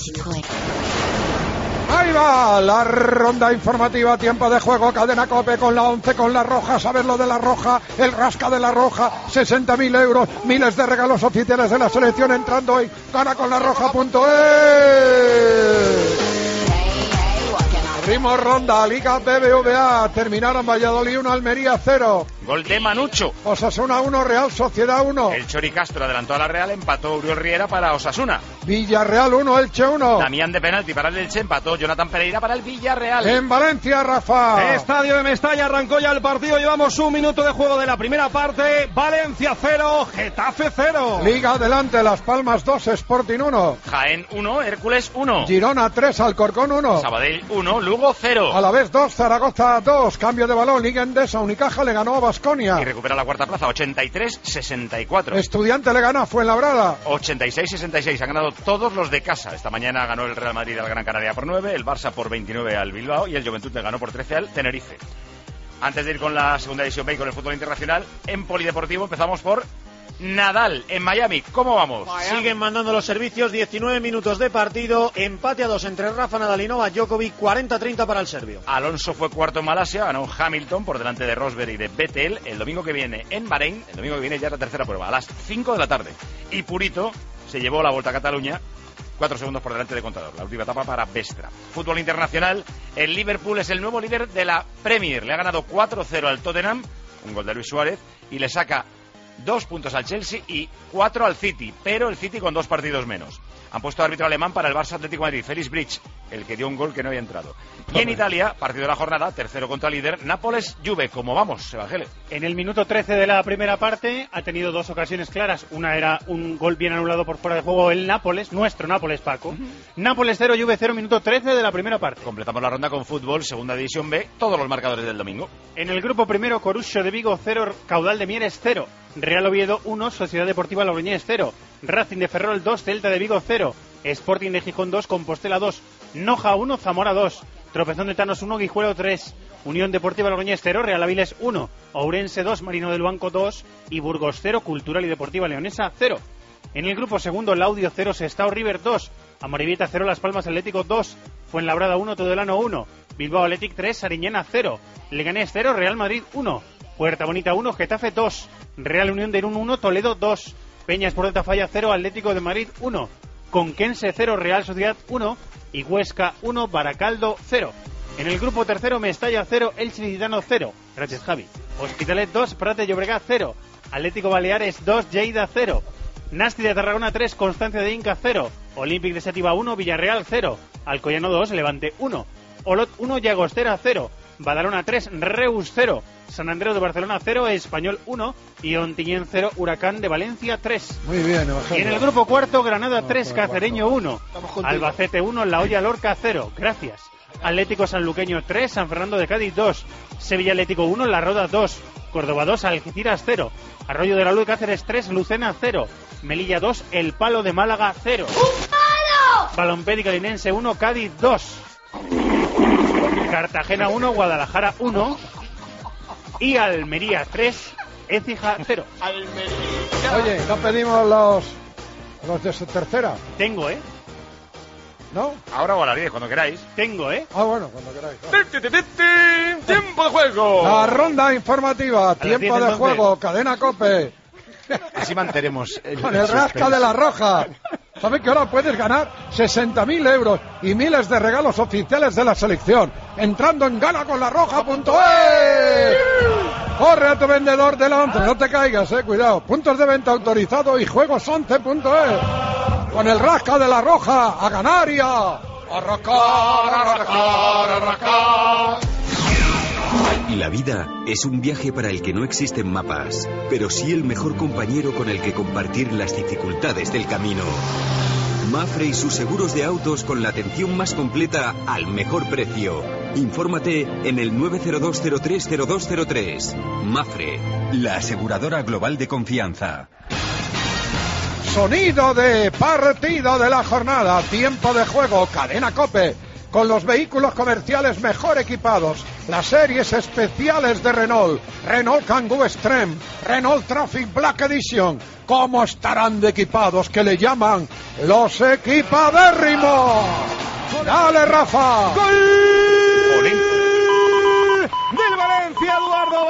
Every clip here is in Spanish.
Ahí va la ronda informativa, tiempo de juego, cadena COPE con la 11, con la Roja, saber lo de la Roja, el rasca de la Roja, 60.000 euros, miles de regalos oficiales de la selección entrando hoy, ganaconlarroja.es. Abrimos ronda, Liga BBVA, terminaron Valladolid 1, Almería 0. Gol de Manucho. Osasuna 1, Real Sociedad 1. El Chori Castro adelantó a la Real, empató Uriol Riera para Osasuna. Villarreal 1, Elche 1. Damián de penalti para el Elche, empató Jonathan Pereira para el Villarreal. En Valencia, Rafa. Estadio de Mestalla, arrancó ya el partido, llevamos un minuto de juego de la primera parte. Valencia 0, Getafe 0. Liga adelante, Las Palmas 2, Sporting 1. Jaén 1, Hércules 1. Girona 3, Alcorcón 1. Sabadell 1, Lugo 0. Alavés 2, Zaragoza 2. Cambio de balón, Liga Endesa, Unicaja le ganó a Baskonia. Y recupera la cuarta plaza, 83-64. Estudiante le gana a Fuenlabrada. 86-66, han ganado todos los de casa. Esta mañana ganó el Real Madrid al Gran Canaria por 9, el Barça por 29 al Bilbao y el Juventud le ganó por 13 al Tenerife. Antes de ir con la segunda división B y con el fútbol internacional, en polideportivo empezamos por Nadal en Miami. ¿Cómo vamos? Siguen mandando los servicios, 19 minutos de partido, empate a 2 entre Rafa Nadal y Novak Djokovic, 40-30 para el serbio. Alonso fue cuarto en Malasia, ganó Hamilton por delante de Rosberg y de Vettel. El domingo que viene en Bahrein, el domingo que viene ya es la tercera prueba, a las 5 de la tarde. Y Purito se llevó la Volta a Cataluña, 4 segundos por delante de Contador, la última etapa para Vestra. Fútbol internacional, el Liverpool es el nuevo líder de la Premier, le ha ganado 4-0 al Tottenham, un gol de Luis Suárez, y le saca 2 puntos al Chelsea y 4 al City, pero el City con 2 partidos menos. Han puesto árbitro alemán para el Barça Atlético de Madrid, Félix Bridge, el que dio un gol que no había entrado. Y en Italia, partido de la jornada, tercero contra líder, Nápoles-Juve. ¿Cómo vamos, Evangele? En el minuto 13 de la primera parte ha tenido 2 ocasiones claras. Una era un gol bien anulado por fuera de juego el Nápoles, nuestro Nápoles, Paco. Nápoles 0, Juve 0, minuto 13 de la primera parte. Completamos la ronda con fútbol, segunda división B, todos los marcadores del domingo. En el grupo primero, Corucho de Vigo 0, Caudal de Mieres 0, Real Oviedo 1, Sociedad Deportiva Logroñés 0, Racing de Ferrol 2, Celta de Vigo 0, Sporting de Gijón 2, Compostela 2, Noja 1, Zamora 2, Tropezón de Tanos 1, Guijuelo 3, Unión Deportiva Logroñés 0, Real Avilés 1, Ourense 2, Marino del Banco 2 y Burgos 0, Cultural y Deportiva Leonesa 0. En el grupo segundo, Laudio 0, Sestao River 2, Amorebieta 0, Las Palmas Atlético 2, Fuenlabrada 1, Tudelano 1, Bilbao Athletic 3, Sariñena 0, Leganés 0, Real Madrid 1, Puerta Bonita 1, Getafe 2, Real Unión de Irún 1, Toledo 2, Peñas por de Tafalla 0, Atlético de Madrid 1, Conquense 0, Real Sociedad 1 y Huesca 1, Baracaldo 0. En el grupo tercero, Mestalla 0, Elche Licitano 0. Gracias, Javi. Hospitalet 2, Prat Llobregat 0. Atlético Baleares 2, Lleida 0. Nasti de Tarragona 3, Constancia de Inca 0. Olympic de Sétiva 1, Villarreal 0. Alcoyano 2, Levante 1. Olot 1, Llagostera 0. Badalona 3, Reus 0. San Andreu de Barcelona 0, Español 1 y Ontinyent 0, Huracán de Valencia 3. Muy bien, Evangelio. Y en el grupo cuarto, Granada 3, Cacereño 1, Albacete 1, La Hoya Lorca 0. Gracias. Atlético Sanluqueño 3, San Fernando de Cádiz 2, Sevilla Atlético 1, La Roda 2, Córdoba 2, Algeciras 0, Arroyo de la Luz Cáceres 3, Lucena 0, Melilla 2, El Palo de Málaga 0. ¡Un palo! Balompédica Linense 1, Cádiz 2, Cartagena 1, Guadalajara 1 y Almería 3, Écija 0. Oye, no pedimos los de su tercera. Tengo, ¿No? Ahora o a las 10, cuando queráis. Tengo, Ah, bueno, cuando queráis. ¡Tiempo de juego! La ronda informativa, tiempo de juego, cadena COPE. Así mantenemos Con el rasca de la Roja. ¿Sabes que ahora puedes ganar 60.000 euros y miles de regalos oficiales de la selección? Entrando en ganaconlarroja.es. Corre a tu vendedor de la 11, no te caigas, cuidado. Puntos de venta autorizados y juegos11.es. Con el rasca de la Roja, a ganar y a arrancar. Y la vida es un viaje para el que no existen mapas, pero sí el mejor compañero con el que compartir las dificultades del camino. Mapfre y sus seguros de autos con la atención más completa al mejor precio. Infórmate en el 902030203. Mapfre, la aseguradora global de confianza. Sonido de partido de la jornada, tiempo de juego, cadena COPE. con los vehículos comerciales mejor equipados, las series especiales de Renault, Renault Kangoo Extreme, Renault Traffic Black Edition. ¿Cómo estarán de equipados que le llaman los equipadérrimos? ¡Dale, Rafa! ¡Gol! Del Valencia, Eduardo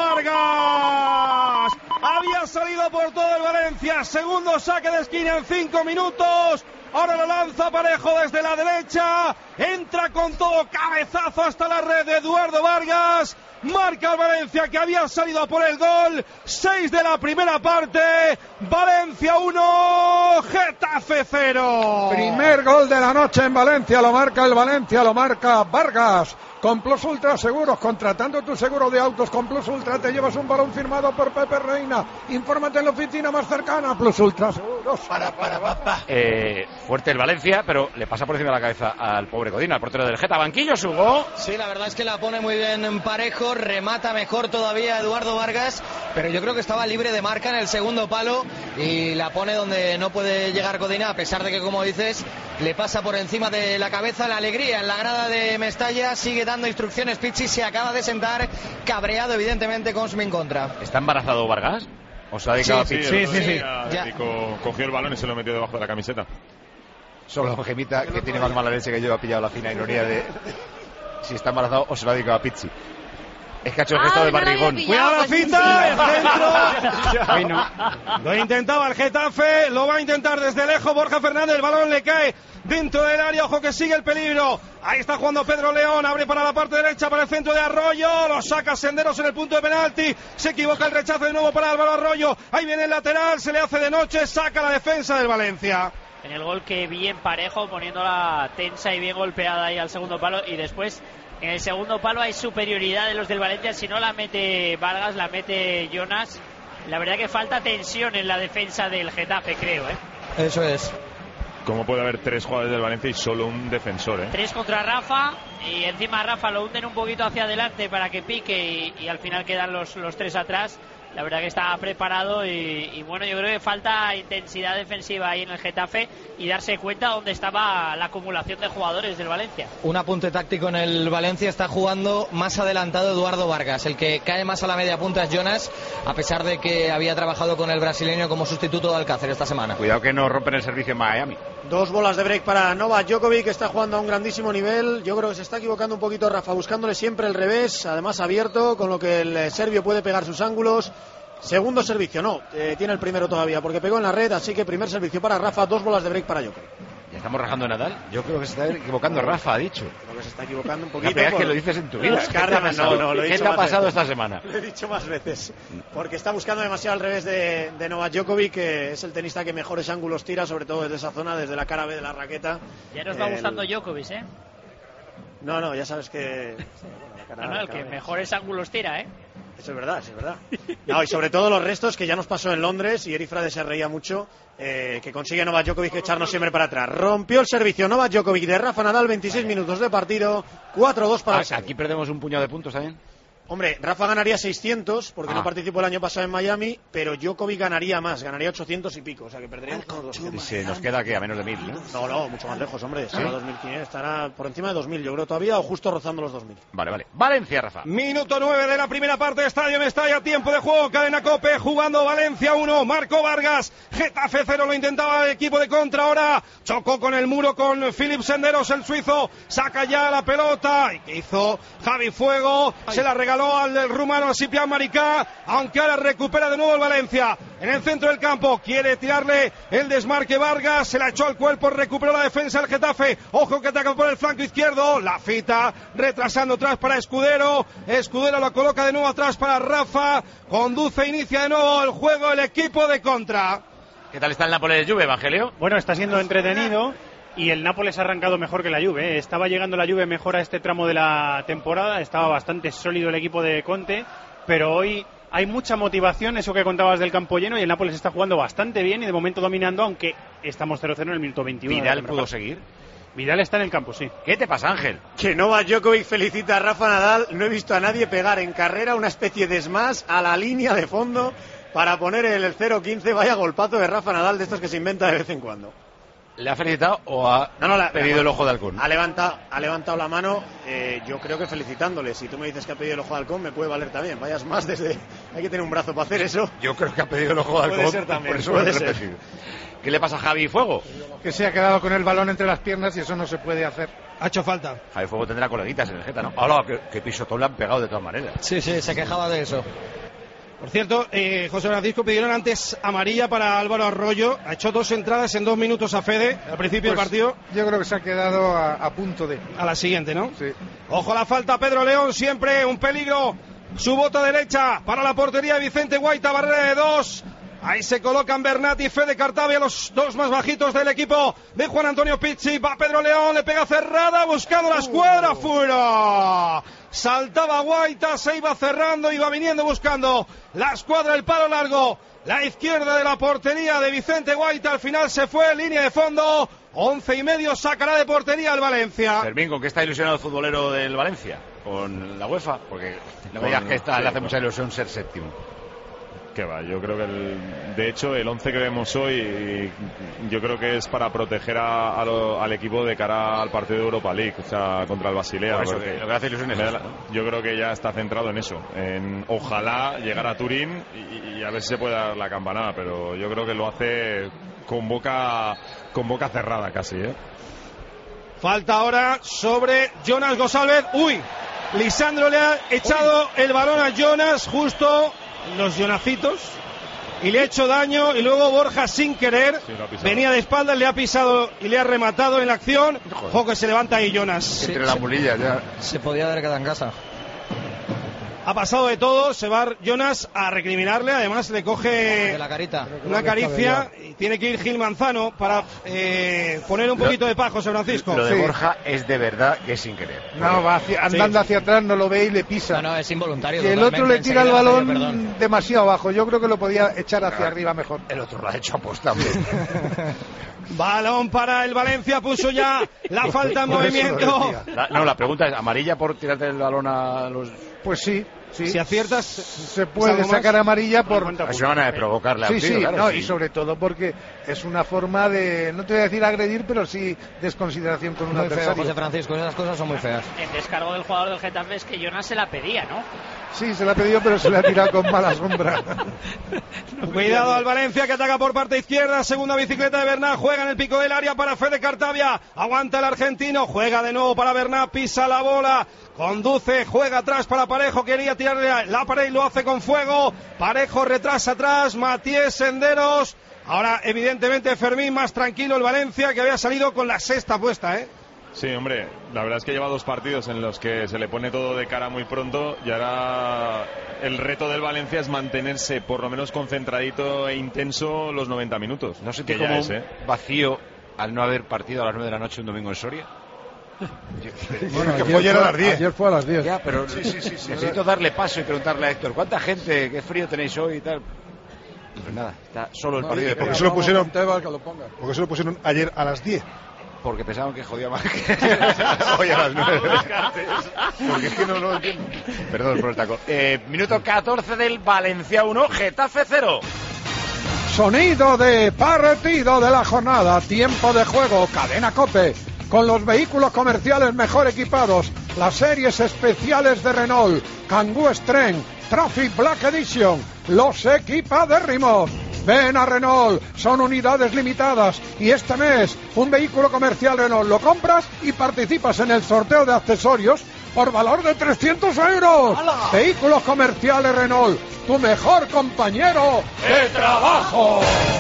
Vargas. Había salido por todo el Valencia. Segundo saque de esquina en 5 minutos. Ahora lo lanza Parejo desde la derecha. Entra con todo, cabezazo hasta la red de Eduardo Vargas. Marca el Valencia, que había salido por el gol. 6 de la primera parte. Valencia 1, Getafe 0. Primer gol de la noche en Valencia. Lo marca el Valencia, lo marca Vargas. Con Plus Ultra Seguros, contratando tu seguro de autos con Plus Ultra, te llevas un balón firmado por Pepe Reina. Infórmate en la oficina más cercana. Plus Ultra Seguros. Fuerte el Valencia, pero le pasa por encima de la cabeza al pobre Codina, al portero del Geta. Banquillo, Hugo. Sí, la verdad es que la pone muy bien en Parejo, remata mejor todavía Eduardo Vargas, pero yo creo que estaba libre de marca en el segundo palo y la pone donde no puede llegar Codina, a pesar de que, como dices, le pasa por encima de la cabeza. La alegría en la grada de Mestalla, sigue dando instrucciones Pichi, se acaba de sentar, cabreado evidentemente con Smin contra. ¿Está embarazado Vargas? ¿O se ha dedicado a Pichi? Sí. Cogió el balón y se lo metió debajo de la camiseta. Solo Gemita, que tiene más mala leche que yo, ha pillado la fina ironía de si está embarazado o se lo ha dedicado a Pichi. Es que ha hecho el gesto de barrigón. Cuidado la cita, el centro. Lo intentaba el Getafe, lo va a intentar desde lejos Borja Fernández, el balón le cae dentro del área, ojo que sigue el peligro. Ahí está jugando Pedro León, abre para la parte derecha, para el centro de Arroyo, lo saca Senderos en el punto de penalti, se equivoca el rechazo de nuevo para Álvaro Arroyo, ahí viene el lateral, se le hace de noche, saca la defensa del Valencia. En el gol que bien Parejo, poniéndola tensa y bien golpeada ahí al segundo palo, y después en el segundo palo hay superioridad de los del Valencia. Si no la mete Vargas, la mete Jonas. La verdad que falta tensión en la defensa del Getafe, creo, Eso es. ¿Cómo puede haber 3 jugadores del Valencia y solo un defensor, 3 contra Rafa, y encima a Rafa lo hunden un poquito hacia adelante para que pique y al final quedan los 3 atrás. La verdad que está preparado y bueno, yo creo que falta intensidad defensiva ahí en el Getafe y darse cuenta dónde estaba la acumulación de jugadores del Valencia. Un apunte táctico en el Valencia, está jugando más adelantado Eduardo Vargas, el que cae más a la media punta es Jonas, a pesar de que había trabajado con el brasileño como sustituto de Alcácer esta semana. Cuidado que no rompen el servicio en Miami. 2 bolas de break para Novak Djokovic, que está jugando a un grandísimo nivel. Yo creo que se está equivocando un poquito Rafa, buscándole siempre el revés, además abierto, con lo que el serbio puede pegar sus ángulos. Segundo servicio, no, tiene el primero todavía porque pegó en la red, así que primer servicio para Rafa, 2 bolas de break para Djokovic. ¿Ya estamos rajando a Nadal? Yo creo que se está equivocando Rafa, ha dicho. Creo que se está equivocando un poquito. La primera vez que lo dices en tu vida. ¿Qué te ha pasado esta semana? Lo he dicho más veces, porque está buscando demasiado al revés de Novak Djokovic, que es el tenista que mejores ángulos tira, sobre todo desde esa zona, desde la cara B de la raqueta. Ya nos va gustando Djokovic, No, ya sabes que... el que mejores ángulos tira, Eso es verdad. No, y sobre todo los restos, que ya nos pasó en Londres, y Erifrade se reía mucho, que consigue Novak Djokovic echarnos siempre para atrás. Rompió el servicio Novak Djokovic de Rafa Nadal, 26 minutos de partido, 4-2 para el serbio. Aquí perdemos un puñado de puntos también. Hombre, Rafa ganaría 600 porque no participó el año pasado en Miami, pero Djokovic ganaría más, ganaría 800 y pico, o sea que perderíamos unos 200. Se nos queda que a menos de 1000, ¿no? No, mucho más lejos, hombre, estará 2500, estará por encima de 2000, yo creo todavía, o justo rozando los 2000. Vale. Valencia, Rafa. Minuto 9 de la primera parte, Estadio Mestalla, tiempo de juego, cadena COPE, jugando Valencia 1, Marco Vargas, Getafe 0, lo intentaba el equipo de contra, ahora chocó con el muro con Philip Senderos, el suizo, saca ya la pelota, y que hizo Javi Fuego, se la regaló al rumano Ciprián Maricá, aunque ahora recupera de nuevo el Valencia en el centro del campo, quiere tirarle el desmarque Vargas, se la echó al cuerpo, recuperó la defensa del Getafe, ojo que ataca por el flanco izquierdo, la fita retrasando atrás para Escudero lo coloca de nuevo atrás para Rafa, conduce, inicia de nuevo el juego el equipo de contra. ¿Qué tal está el Nápoles de Juve, Evangelio? Bueno, está siendo entretenido y el Nápoles ha arrancado mejor que la Juve. Estaba llegando la Juve mejor a este tramo de la temporada, estaba bastante sólido el equipo de Conte, pero hoy hay mucha motivación, eso que contabas del campo lleno, y el Nápoles está jugando bastante bien y de momento dominando, aunque estamos 0-0 en el minuto 21. ¿Vidal pudo seguir? Vidal está en el campo, sí. ¿Qué te pasa, Ángel? Que Novak Djokovic felicita a Rafa Nadal, no he visto a nadie pegar en carrera una especie de smash a la línea de fondo para poner el 0-15, vaya golpazo de Rafa Nadal, de estos que se inventa de vez en cuando. ¿Le ha felicitado o ha pedido el ojo de halcón? Ha levantado la mano, yo creo que felicitándole. Si tú me dices que ha pedido el ojo de halcón, me puede valer también. Vayas más desde... Hay que tener un brazo para hacer eso. Yo creo que ha pedido el ojo de halcón. Puede ser también, por eso lo he repetido. ¿Qué le pasa a Javi Fuego? Que se ha quedado con el balón entre las piernas y eso no se puede hacer. Ha hecho falta. Javi Fuego tendrá coleguitas en el Geta, ¿no? Hola, que pisotón le han pegado de todas maneras. Sí, se quejaba de eso. Por cierto, José Francisco, pidieron antes amarilla para Álvaro Arroyo. Ha hecho 2 entradas en 2 minutos a Fede al principio del partido. Yo creo que se ha quedado a punto de... A la siguiente, ¿no? Sí. Ojo la falta, Pedro León, siempre un peligro. Su bota derecha para la portería de Vicente Guaita, barrera de 2. Ahí se colocan Bernat y Fede Cartavia, los dos más bajitos del equipo de Juan Antonio Pizzi. Va Pedro León, le pega cerrada, buscando la escuadra, fuera. Saltaba Guaita, se iba cerrando, iba viniendo buscando la escuadra, el palo largo. La izquierda de la portería de Vicente Guaita, al final se fue, línea de fondo. 11:30 sacará de portería el Valencia. Fermín, ¿con qué está ilusionado el futbolero del Valencia? ¿Con la UEFA? Porque no me digas que le hace mucha ilusión ser séptimo. Que va, yo creo que de hecho el 11 que vemos hoy yo creo que es para proteger al equipo de cara al partido de Europa League, o sea, contra el Basilea. Por eso, lo que hace ilusión es eso, ¿no? Yo creo que ya está centrado en eso, en ojalá llegar a Turín y a ver si se puede dar la campanada, pero yo creo que lo hace con boca cerrada casi, ¿eh? Falta ahora sobre Jonas González. ¡Uy! Lisandro le ha echado el balón a Jonas justo los Jonacitos y le ha hecho daño, y luego Borja sin querer venía de espaldas, le ha pisado y le ha rematado en la acción. Ojo que se levanta ahí Jonas. Entre las mulillas ya. Se podía haber quedado en casa. Ha pasado de todo, se va Jonas a recriminarle, además le coge de la carita. Una caricia y tiene que ir Gil Manzano para poner un poquito de paz, José Francisco. Lo de Borja es de verdad que es sin querer. No, va andando hacia atrás, no lo ve y le pisa. No, es involuntario. Y el otro le tira el balón demasiado abajo. Yo creo que lo podía echar hacia arriba mejor. El otro lo ha hecho aposta. Balón para el Valencia, puso ya la falta en movimiento. La pregunta es, ¿amarilla por tirarte el balón a los...? Pues sí. Si aciertas, se puede sacar amarilla por... Es una manera de provocarle al tío, claro, no, y sobre todo porque es una forma de, no te voy a decir agredir, pero sí desconsideración con un adversario. José Francisco, esas cosas son muy feas. El descargo del jugador del Getafe es que Jonas se la pedía, ¿no? Sí, se la ha pedido, pero se la ha tirado con mala sombra. Cuidado al Valencia, que ataca por parte izquierda. Segunda bicicleta de Bernat, juega en el pico del área para Fede Cartavia. Aguanta el argentino, juega de nuevo para Bernat, pisa la bola, conduce, juega atrás para Parejo, quería tirarle la pared y lo hace con Fuego. Parejo retrasa atrás, Matías Senderos. Ahora evidentemente Fermín más tranquilo, el Valencia, que había salido con la sexta puesta, ¿eh? Sí, hombre, la verdad es que lleva 2 partidos en los que se le pone todo de cara muy pronto, y ahora el reto del Valencia es mantenerse por lo menos concentradito e intenso los 90 minutos. ¿No sentí como un vacío al no haber partido a las 9 de la noche un domingo en Soria? Bueno, que fue ayer a las 10. Ayer fue a las 10. Ya, pero sí. Necesito darle paso y preguntarle a Héctor, ¿cuánta gente, qué frío tenéis hoy y tal? Pues nada, está solo el partido de porque se lo pusieron ayer a las 10. Porque pensaban que jodía más que hoy a las 9. Porque es que no lo entiendo. Perdón por el taco. Minuto 14 del Valencia 1, Getafe 0. Sonido de partido de la jornada, tiempo de juego, Cadena COPE, con los vehículos comerciales mejor equipados, las series especiales de Renault, Kangoo Strength, Traffic Black Edition, los equipadérrimos. Ven a Renault, son unidades limitadas y este mes un vehículo comercial Renault lo compras y participas en el sorteo de accesorios por valor de 300 euros. ¡Hala! Vehículos comerciales Renault, tu mejor compañero de trabajo.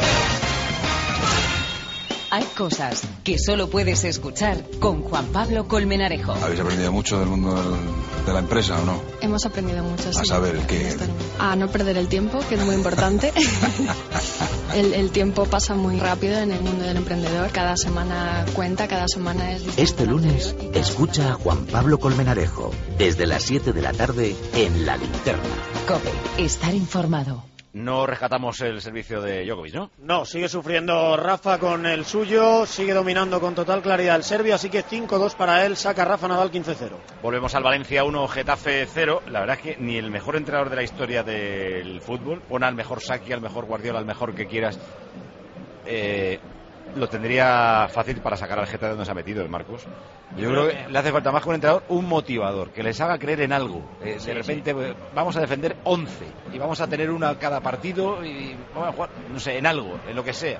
Hay cosas que solo puedes escuchar con Juan Pablo Colmenarejo. ¿Habéis aprendido mucho del mundo de la empresa o no? Hemos aprendido mucho, sí. A saber, ¿qué? A no perder el tiempo, que es muy importante. El tiempo pasa muy rápido en el mundo del emprendedor. Cada semana cuenta, cada semana es distinta. Este lunes, escucha a Juan Pablo Colmenarejo, desde las 7 de la tarde en La Linterna. COPE, estar informado. No rescatamos el servicio de Djokovic, ¿no? No, sigue sufriendo Rafa con el suyo, sigue dominando con total claridad el serbio, así que 5-2 para él, saca Rafa Nadal 15-0. Volvemos al Valencia 1, Getafe 0. La verdad es que ni el mejor entrenador de la historia del fútbol, pon al mejor Saki, al mejor Guardiola, al mejor que quieras, lo tendría fácil para sacar al Getafe de donde se ha metido el Marcos. Yo creo que le hace falta más que un entrenador, un motivador, que les haga creer en algo. De repente vamos a defender 11 y vamos a tener una cada partido y vamos a jugar, no sé, en algo, en lo que sea.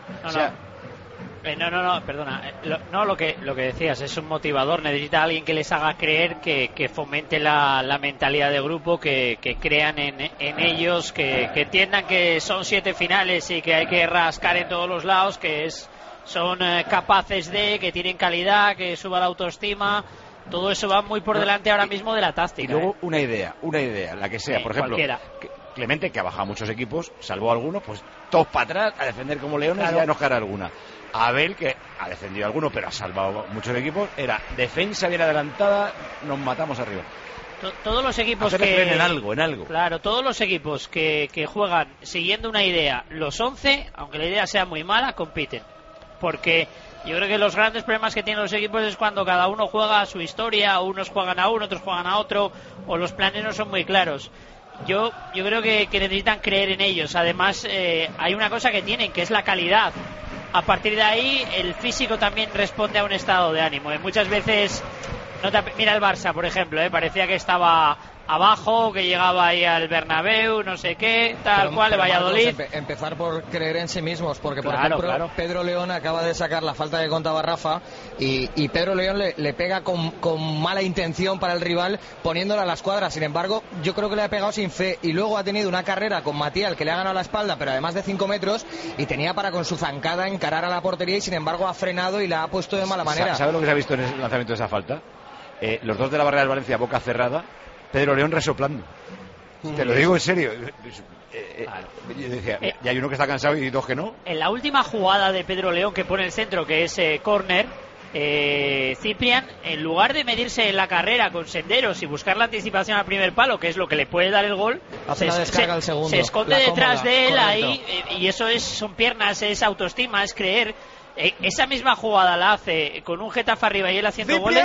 No, perdona. Lo que decías es un motivador. Necesita alguien que les haga creer, que fomente la mentalidad de grupo, que crean en ellos, que entiendan que son 7 finales y que hay que rascar en todos los lados, que son capaces que tienen calidad, que suba la autoestima. Todo eso va muy por delante ahora mismo de la táctica. Y luego una idea, la que sea. Por ejemplo, Clemente, que ha bajado muchos equipos, salvó algunos, pues todos para atrás a defender como leones, y ya nos caerá alguna. Abel, que ha defendido algunos, pero ha salvado muchos equipos, era defensa bien adelantada, nos matamos arriba. Todos los equipos en algo. Claro, todos los equipos que juegan siguiendo una idea, los 11, aunque la idea sea muy mala, compiten. Porque yo creo que los grandes problemas que tienen los equipos es cuando cada uno juega a su historia, o unos juegan a uno, otros juegan a otro, o los planes no son muy claros. Yo creo que necesitan creer en ellos. Además, hay una cosa que tienen, que es la calidad. A partir de ahí, el físico también responde a un estado de ánimo. Muchas veces, mira el Barça, por ejemplo, parecía que estaba abajo, que llegaba ahí al Bernabéu, no sé qué, cual, el Valladolid. Empezar por creer en sí mismos, porque por ejemplo Pedro León acaba de sacar la falta que contaba Rafa y Pedro León le pega con mala intención para el rival, poniéndola a la escuadra. Sin embargo, yo creo que le ha pegado sin fe, y luego ha tenido una carrera con Matial que le ha ganado la espalda, pero además de 5 metros, y tenía para con su zancada encarar a la portería, y sin embargo ha frenado y la ha puesto de mala manera. ¿Sabes lo que se ha visto en el lanzamiento de esa falta? Los dos de la barrera del Valencia, boca cerrada, Pedro León resoplando. Te lo digo en serio. Yo decía, y hay uno que está cansado y 2 que no. En la última jugada de Pedro León, que pone el centro, que es córner, Ciprián, en lugar de medirse en la carrera con Senderos y buscar la anticipación al primer palo, que es lo que le puede dar el gol, hace la descarga al segundo, se esconde detrás de él, ahí, y eso son piernas, es autoestima, es creer. Esa misma jugada la hace con un Getafe arriba y él haciendo goles.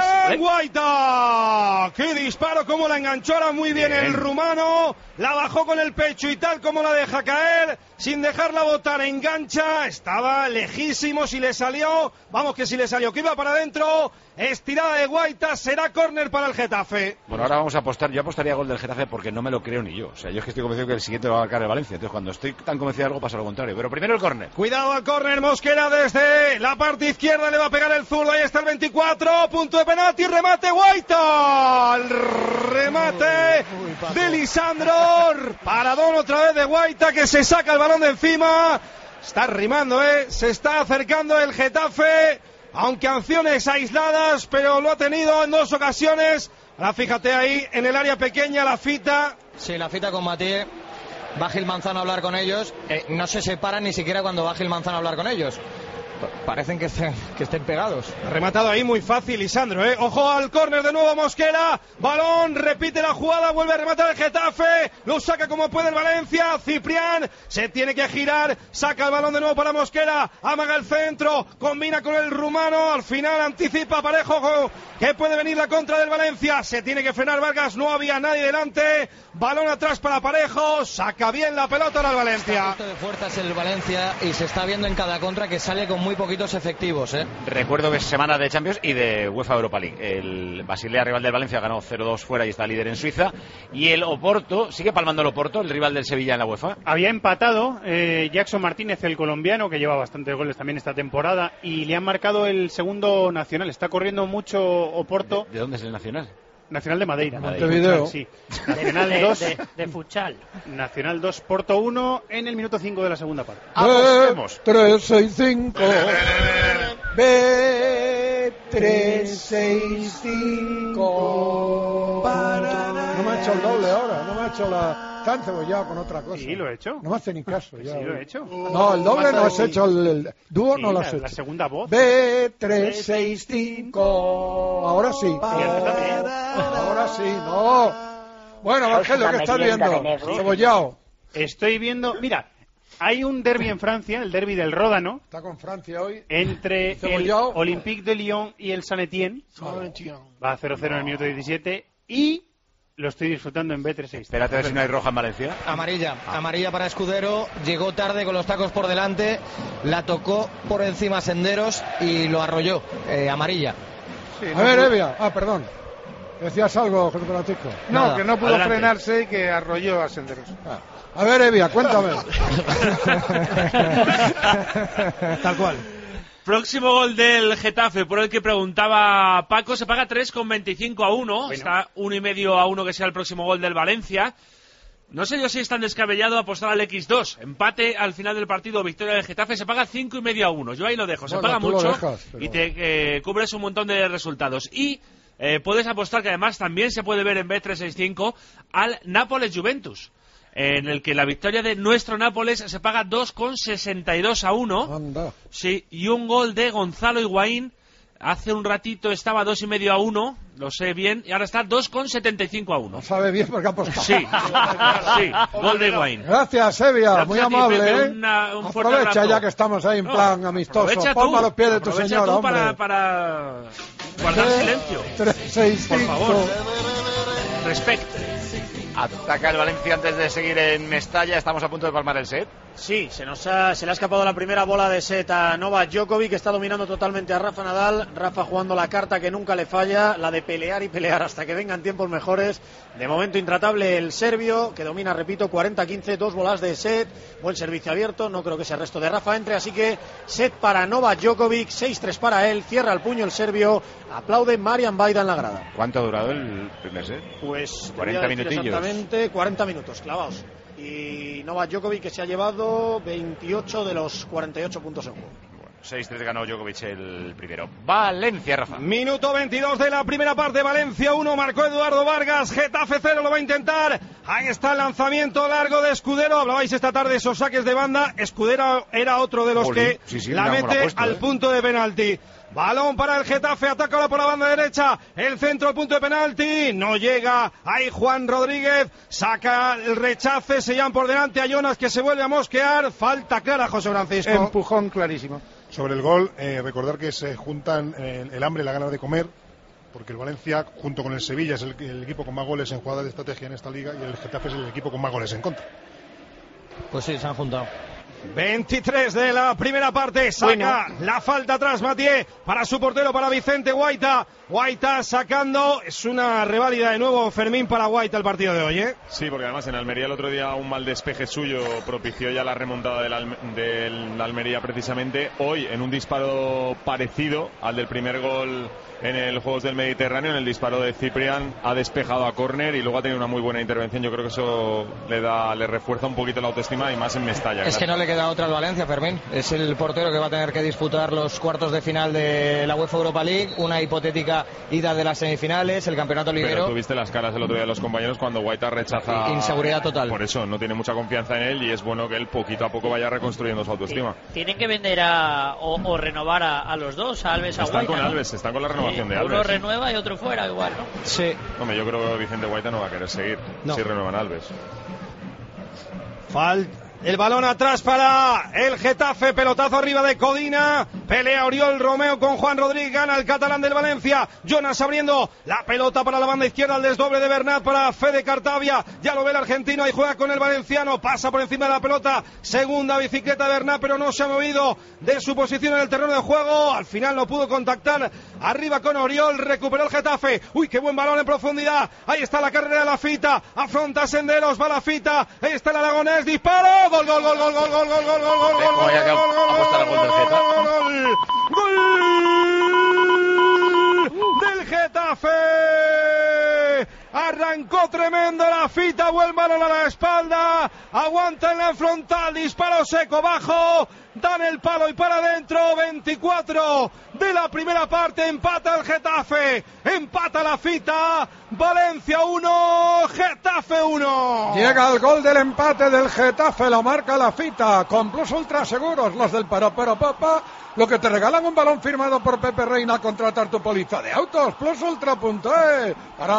Guaita, qué disparo, cómo la enganchó ahora muy bien el rumano, la bajó con el pecho y tal como la deja caer, sin dejarla botar, engancha, estaba lejísimo, si le salió, que iba para adentro, estirada de Guaita, será córner para el Getafe. Bueno, ahora vamos a apostar, yo apostaría gol del Getafe porque no me lo creo ni yo, o sea, yo es que estoy convencido que el siguiente va a marcar el Valencia, entonces cuando estoy tan convencido de algo pasa lo contrario, pero primero el córner. Cuidado al córner, Mosquera desde la parte izquierda, le va a pegar el zurdo, ahí está el 24, punto de penalti, remate Guaita, el remate de Lisandro, paradón otra vez de Guaita, que se saca el balón de encima, está rimando, se está acercando el Getafe, aunque acciones aisladas, pero lo ha tenido en 2 ocasiones. Ahora fíjate ahí en el área pequeña la fita. Sí, la fita con Matías. Va Gil Manzano a hablar con ellos. No se separan ni siquiera cuando va Gil Manzano a hablar con ellos. Parecen que estén pegados. Rematado ahí muy fácil, Lisandro, Ojo al córner de nuevo, Mosquera. Balón, repite la jugada, vuelve a rematar el Getafe. Lo saca como puede el Valencia. Ciprián se tiene que girar. Saca el balón de nuevo para Mosquera. Amaga el centro. Combina con el rumano. Al final anticipa Parejo, que puede venir la contra del Valencia. Se tiene que frenar Vargas. No había nadie delante. Balón atrás para Parejo. Saca bien la pelota ahora el Valencia. Está de fuerzas el Valencia y se está viendo en cada contra que sale con muy poquitos efectivos. Recuerdo que es semana de Champions y de UEFA Europa League. El Basilea, rival del Valencia, ganó 0-2 fuera y está líder en Suiza. Y el Oporto, sigue palmando el Oporto, el rival del Sevilla en la UEFA. Había empatado Jackson Martínez, el colombiano, que lleva bastantes goles también esta temporada, y le han marcado el segundo nacional. Está corriendo mucho Oporto. ¿De dónde es el nacional? Nacional de Madeira. Montevideo. Sí. Nacional 2 de futsal. Nacional 2, Porto 1 en el minuto 5 de la segunda parte. Apostemos. 3, 6, 5. B365. No me ha hecho el doble ahora, no me ha hecho la... Tan cebollado con otra cosa. Sí, lo he hecho. No me hace ni caso. Ya. Sí, lo he hecho. No, el doble no has hecho, el dúo sí, no lo has hecho. La segunda voz. B365. Ahora sí. Ahora sí, no. Bueno, Marcelo, ¿qué estás viendo? Cebollado. Estoy viendo, mira, hay un derbi en Francia, el derbi del Ródano. Está con Francia hoy. Entre el Olympique de Lyon y el Saint-Étienne. Va a 0-0 en el minuto 17. Y lo estoy disfrutando en B365. Espérate a ver si no hay roja en Valencia. Amarilla para Escudero, llegó tarde con los tacos por delante, la tocó por encima Senderos y lo arrolló. Amarilla. Sí, a ver, Evia. Perdón. ¿Decías algo, José Francisco? No, Nada. que no pudo Adelante. frenarse y que arrolló a Senderos. A ver, Evia, cuéntame. Tal cual. Próximo gol del Getafe, por el que preguntaba Paco, se paga 3,25-1. Bueno. Está 1,5-1 que sea el próximo gol del Valencia. No sé yo si es tan descabellado apostar al X2. Empate al final del partido, victoria del Getafe, se paga 5,5-1. Yo ahí lo dejo, se paga mucho dejas, pero... y te cubres un montón de resultados. Y puedes apostar, que además también se puede ver en Bet365, al Nápoles-Juventus, en el que la victoria de nuestro Nápoles se paga 2,62-1. Anda. Sí, y un gol de Gonzalo Higuaín. Hace un ratito estaba 2,5-1, lo sé bien, y ahora está 2,75-1. Lo sabe bien porque ha apostado. Sí, sí, gol de Higuaín. Gracias, Evia, muy amable, Pepe, un fuerte aprovecha abrazo. Ya que estamos ahí en plan amistoso. Ponme a los pies de tu Aprovecha señora, tú hombre. para guardar silencio. 3-6-5. Por favor. Respect. Ataca el Valencia antes de seguir en Mestalla. Estamos a punto de palmar el set. Sí, se le ha escapado la primera bola de set a Novak Djokovic, que está dominando totalmente a Rafa Nadal. Rafa jugando la carta que nunca le falla, la de pelear y pelear hasta que vengan tiempos mejores. De momento intratable el serbio, que domina, repito, 40-15, 2 bolas de set. Buen servicio abierto, no creo que sea el resto de Rafa entre, así que set para Novak Djokovic, 6-3 para él, cierra el puño el serbio. Aplaude Marian Baida en la grada. ¿Cuánto ha durado el primer set? Pues 40 minutillos. Exactamente, 40 minutos clavados. Y Novak Djokovic, que se ha llevado 28 de los 48 puntos en juego. 6-3 ganó Djokovic el primero. Valencia, Rafa. Minuto 22 de la primera parte. Valencia 1, marcó Eduardo Vargas. Getafe 0, lo va a intentar. Ahí está el lanzamiento largo de Escudero. Hablabais esta tarde de esos saques de banda. Escudero era otro de los que la mete al punto de penalti. Balón para el Getafe, ataca ahora por la banda derecha, el centro al punto de penalti, no llega, ahí Juan Rodríguez, saca el rechace, se llaman por delante a Jonas, que se vuelve a mosquear, falta clara, José Francisco. Empujón clarísimo. Sobre el gol, recordar que se juntan el hambre y la gana de comer, porque el Valencia, junto con el Sevilla, es el equipo con más goles en jugadas de estrategia en esta liga, y el Getafe es el equipo con más goles en contra. Pues sí, se han juntado. 23 de la primera parte, saca la falta atrás Mathieu para su portero, para Vicente Guaita. Guaita sacando, es una reválida de nuevo Fermín para Guaita el partido de hoy, ¿eh? Sí, porque además en Almería el otro día un mal despeje suyo propició ya la remontada del Almería precisamente. Hoy en un disparo parecido al del primer gol en el Juegos del Mediterráneo, en el disparo de Ciprián, ha despejado a córner y luego ha tenido una muy buena intervención. Yo creo que eso le refuerza un poquito la autoestima y más en Mestalla. Es que no le queda otra al Valencia, Fermín. Es el portero que va a tener que disputar los cuartos de final de la UEFA Europa League, una hipotética ida de las semifinales, el campeonato liguero. Pero tuviste las caras el otro día de los compañeros cuando Guaita rechaza. Inseguridad total. Por eso no tiene mucha confianza en él y es bueno que él poquito a poco vaya reconstruyendo su autoestima. Tienen que vender o renovar a los dos, a Alves, a Guaita. Están con Alves, están con la renovación de Alves. Uno renueva y otro fuera igual, ¿no? Sí. Hombre, yo creo que Vicente Guaita no va a querer seguir si renuevan a Alves. El balón atrás para el Getafe, pelotazo arriba de Codina, pelea Oriol Romeo con Juan Rodríguez, gana el catalán del Valencia. Jonas abriendo la pelota para la banda izquierda, el desdoble de Bernat para Fede Cartavia, ya lo ve el argentino, y juega con el valenciano, pasa por encima de la pelota, segunda bicicleta de Bernat, pero no se ha movido de su posición en el terreno de juego, al final no pudo contactar arriba con Oriol, recuperó el Getafe, uy, qué buen balón en profundidad, ahí está la carrera de la Fita, afronta Senderos, va la Fita, ahí está el aragonés, disparo, gol, gol, gol, gol, gol, gol, gol, gol, gol, gol, gol del Getafe. Arrancó tremendo la Fita, buen balón a la espalda, aguanta en la frontal, disparo seco bajo, dan el palo y para adentro. 24 de la primera parte, empata el Getafe, empata la Fita, Valencia 1, Getafe 1. Llega el gol del empate del Getafe, lo marca la Fita, con Plus Ultra Seguros, los del Papa, lo que te regalan un balón firmado por Pepe Reina al contratar tu póliza de autos, plusultra.es.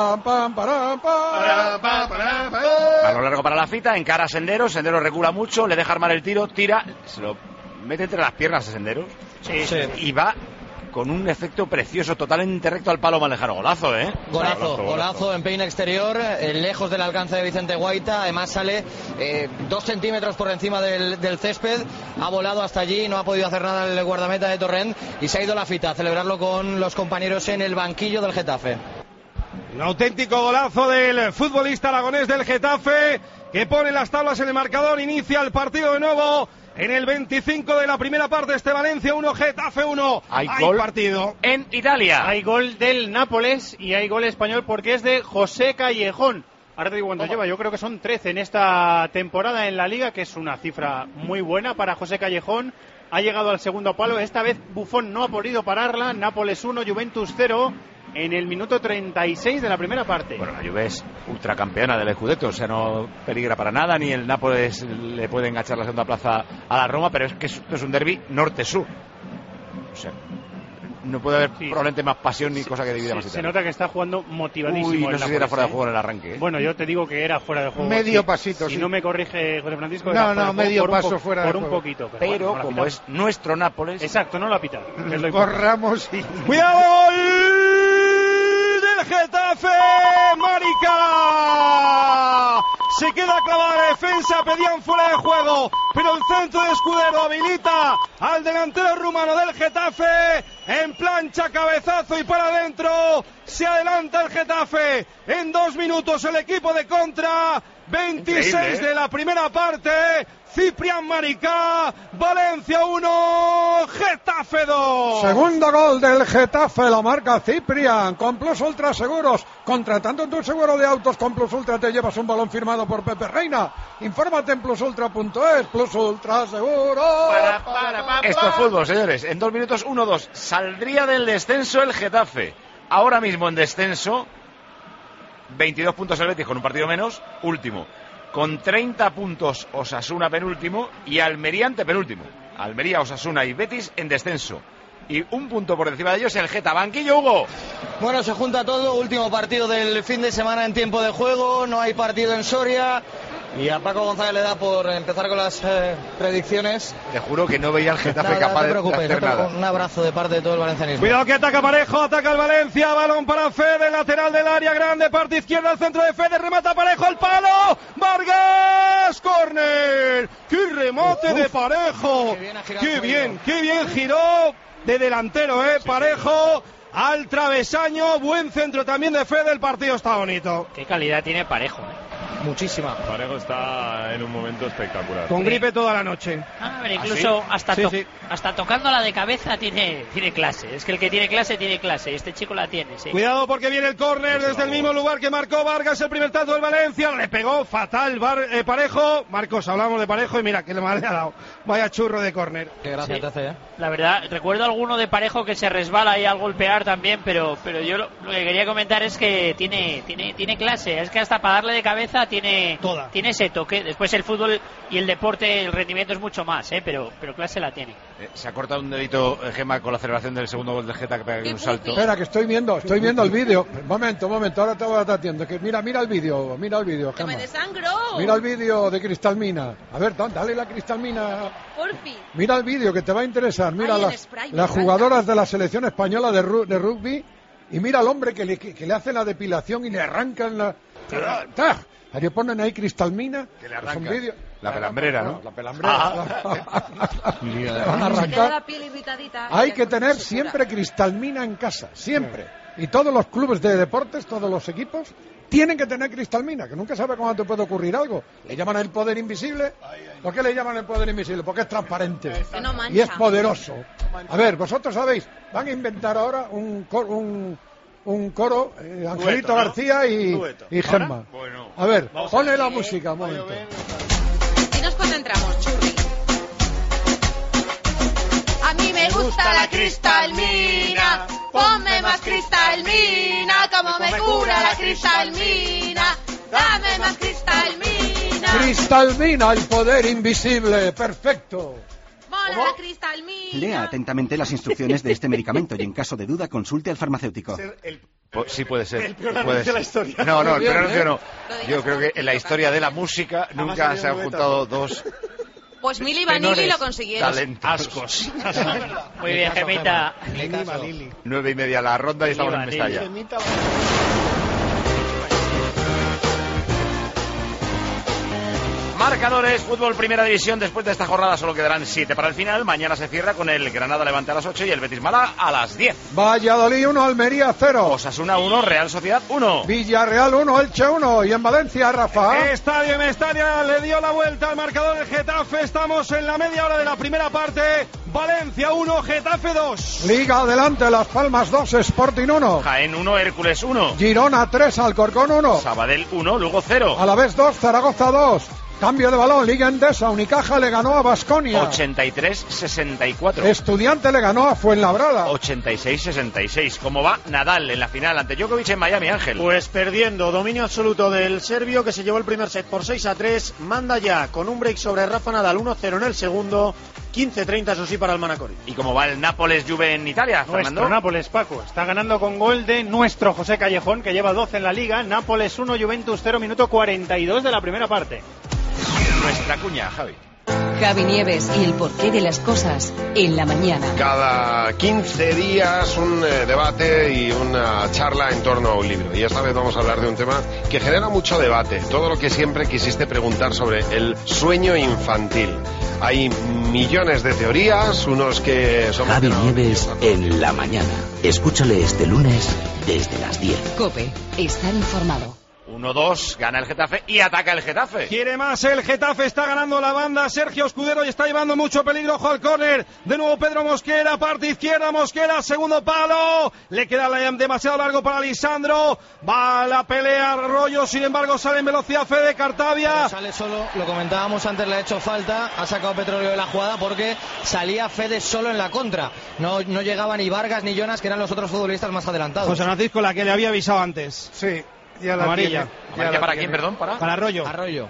Balón largo para la Fita, encara a Senderos, Senderos recula mucho, le deja armar el tiro, tira, se lo mete entre las piernas a Senderos. Sí. Y va con un efecto precioso, totalmente recto al palo Malejano. Golazo, ¿eh? Golazo en peine exterior, lejos del alcance de Vicente Guaita. Además sale 2 centímetros por encima del césped. Ha volado hasta allí, no ha podido hacer nada el guardameta de Torrent y se ha ido a la fita a celebrarlo con los compañeros en el banquillo del Getafe. Un auténtico golazo del futbolista aragonés del Getafe, que pone las tablas en el marcador. Inicia el partido de nuevo en el 25 de la primera parte. Valencia 1, Getafe 1. Hay gol partido en Italia. Hay gol del Nápoles y hay gol español porque es de José Callejón. Ahora te digo cuánto lleva, yo creo que son 13 en esta temporada en la Liga, que es una cifra muy buena para José Callejón. Ha llegado al segundo palo, esta vez Buffon no ha podido pararla. Nápoles 1, Juventus 0 en el minuto 36 de la primera parte. Bueno, la Juve es ultracampeona del Scudetto, o sea, no peligra para nada, ni el Nápoles le puede enganchar la segunda plaza a la Roma, pero es que esto es un derbi norte-sur. O sea, no puede haber probablemente más pasión ni cosa que divida más. Se nota que está jugando motivadísimo. Uy, no sé si era fuera de juego en el arranque. Bueno, yo te digo que era fuera de juego. Medio pasito, Si no me corrige José Francisco. No, medio paso fuera de juego. Por un poquito. Pero bueno, como es nuestro Nápoles... Exacto, no lo ha pitado. Corramos y... ¡Cuidado! ¡Del Getafe! ¡Marica! Se queda clavada la defensa, pedían fuera de juego, pero el centro de Escudero habilita al delantero rumano del Getafe, en plancha, cabezazo y para adentro. Se adelanta el Getafe en 2 minutos el equipo de contra. 26 Increíble, de la primera parte. Ciprián Maricá, Valencia 1, Getafe 2. Segundo gol del Getafe, la marca Ciprián, con Plus Ultra Seguros. Contratando tu seguro de autos con Plus Ultra te llevas un balón firmado por Pepe Reina. Infórmate en plusultra.es, Plus Ultra Seguros. Esto es fútbol, señores. En 2 minutos, 1-2. Saldría del descenso el Getafe. Ahora mismo en descenso, 22 puntos el Betis con un partido menos, último. Con 30 puntos Osasuna penúltimo y Almería antepenúltimo. Almería, Osasuna y Betis en descenso. Y un punto por encima de ellos el Geta. Banquillo, Hugo. Bueno, se junta todo. Último partido del fin de semana en tiempo de juego. No hay partido en Soria. Y a Paco González le da por empezar con las predicciones. Te juro que no veía al Getafe capaz de hacer nada. Un abrazo de parte de todo el valencianismo. Cuidado que ataca Parejo, ataca el Valencia, balón para Fede, lateral del área grande, parte izquierda, al centro de Fede, remata Parejo, al palo, Vargas, córner, qué remate de Parejo, qué bien giró de delantero, Parejo, al travesaño, buen centro también de Fede, el partido está bonito. Qué calidad tiene Parejo, Muchísima. Parejo está en un momento espectacular. Con gripe toda la noche. A ver, incluso ¿sí? hasta tocándola de cabeza tiene clase. Es que el que tiene clase, este chico la tiene, sí. Cuidado porque viene el córner desde el mismo lugar que marcó Vargas, el primer tanto del Valencia. Le pegó fatal Parejo. Marcos, hablamos de Parejo y mira que le ha dado. Vaya churro de córner. Qué gracia te hace, La verdad, recuerdo alguno de Parejo que se resbala ahí al golpear también, pero yo lo que quería comentar es que tiene clase. Es que hasta para darle de cabeza tiene ese toque. Después el fútbol y el deporte, el rendimiento es mucho más, pero clase la tiene. Se ha cortado un dedito Gemma con la celebración del segundo gol del Geta, que pega un salto. Espera, que estoy viendo el vídeo. Momento, ahora te voy a estar atiendo. Que mira el vídeo, Que me desangro. Mira el vídeo de Cristalmina. A ver, dale la Cristalmina. Porfi. Mira el vídeo que te va a interesar. Mira las jugadoras de la selección española de rugby. Y mira al hombre que le hace la depilación y le arrancan la... Le ponen ahí Cristalmina. Que le arrancan. La pelambrera, ¿no? La pelambrera. Van a arrancar. La piel irritadita. Hay que tener siempre Cristalmina en casa, siempre. Y todos los clubes de deportes, todos los equipos, tienen que tener Cristalmina, que nunca sabe cuándo te puede ocurrir algo. Le llaman el poder invisible. ¿Por qué le llaman el poder invisible? Porque es transparente y es poderoso. A ver, vosotros sabéis, van a inventar ahora un coro, Angelito García y Gemma. Bueno, a ver, ponle la música un momento. Y nos concentramos, Churri. A mí me gusta la Cristalmina, ponme más Cristalmina, como me cura la Cristalmina, dame más Cristalmina. Cristalmina, el poder invisible, perfecto. Mola la Cristalmina. Lea atentamente las instrucciones de este medicamento y en caso de duda consulte al farmacéutico. Sí puede ser. El peor anuncio de la historia. No, el peor anuncio no. Yo creo que en la historia de la música nunca se han juntado dos Pues Mili Vanilli lo consiguieron. Ascos. Muy bien, Gemita. 9:30 la ronda y estamos en Mestalla. Marcadores, fútbol primera división. Después de esta jornada solo quedarán 7 para el final. Mañana se cierra con el Granada Levante a las 8 y el Betis Málaga a las 10. Valladolid 1, Almería 0. Osasuna 1, Real Sociedad 1. Villarreal 1, Elche 1. Y en Valencia, Rafa. Estadio en Mestalla le dio la vuelta al marcador del Getafe. Estamos en la media hora de la primera parte. Valencia 1, Getafe 2. Liga adelante, Las Palmas 2, Sporting 1. Jaén 1, Hércules 1. Girona 3, Alcorcón 1. Sabadell 1, Lugo 0. Alavés 2, Zaragoza 2. Cambio de balón, Liga Endesa, Unicaja le ganó a Baskonia. 83-64. Estudiante le ganó a Fuenlabrada. 86-66. ¿Cómo va Nadal en la final ante Djokovic en Miami, Ángel? Pues perdiendo, dominio absoluto del serbio que se llevó el primer set por 6-3. Manda ya con un break sobre Rafa Nadal 1-0 en el segundo. 15-30, eso sí, para el Manacori. ¿Y cómo va el Nápoles-Juve en Italia, Fernando? Nuestro Nápoles, Paco. Está ganando con gol de nuestro José Callejón, que lleva 12 en la Liga. Nápoles 1, Juventus 0, minuto 42 de la primera parte. Nuestra cuña, Javi. Javi Nieves y el porqué de las cosas en la mañana. Cada 15 días un debate y una charla en torno a un libro. Y esta vez vamos a hablar de un tema que genera mucho debate. Todo lo que siempre quisiste preguntar sobre el sueño infantil. Hay millones de teorías, unos que son... Javi Nieves en la mañana. Escúchale este lunes desde las 10. COPE, estar informado. 1-2, gana el Getafe y ataca el Getafe. Quiere más el Getafe, está ganando la banda. Sergio Escudero y está llevando mucho peligro. Ojo al córner. De nuevo Pedro Mosquera, parte izquierda, Mosquera, segundo palo. Le queda demasiado largo para Lisandro. Va a la pelea Arroyo, sin embargo sale en velocidad Fede Cartavia. Pero sale solo, lo comentábamos antes, le ha hecho falta. Ha sacado Petróleo de la jugada porque salía Fede solo en la contra. No llegaba ni Vargas ni Jonas, que eran los otros futbolistas más adelantados. José Francisco, la que le había avisado antes. Sí. Ya la amarilla. ¿Amarilla para quién, perdón? Para Arroyo.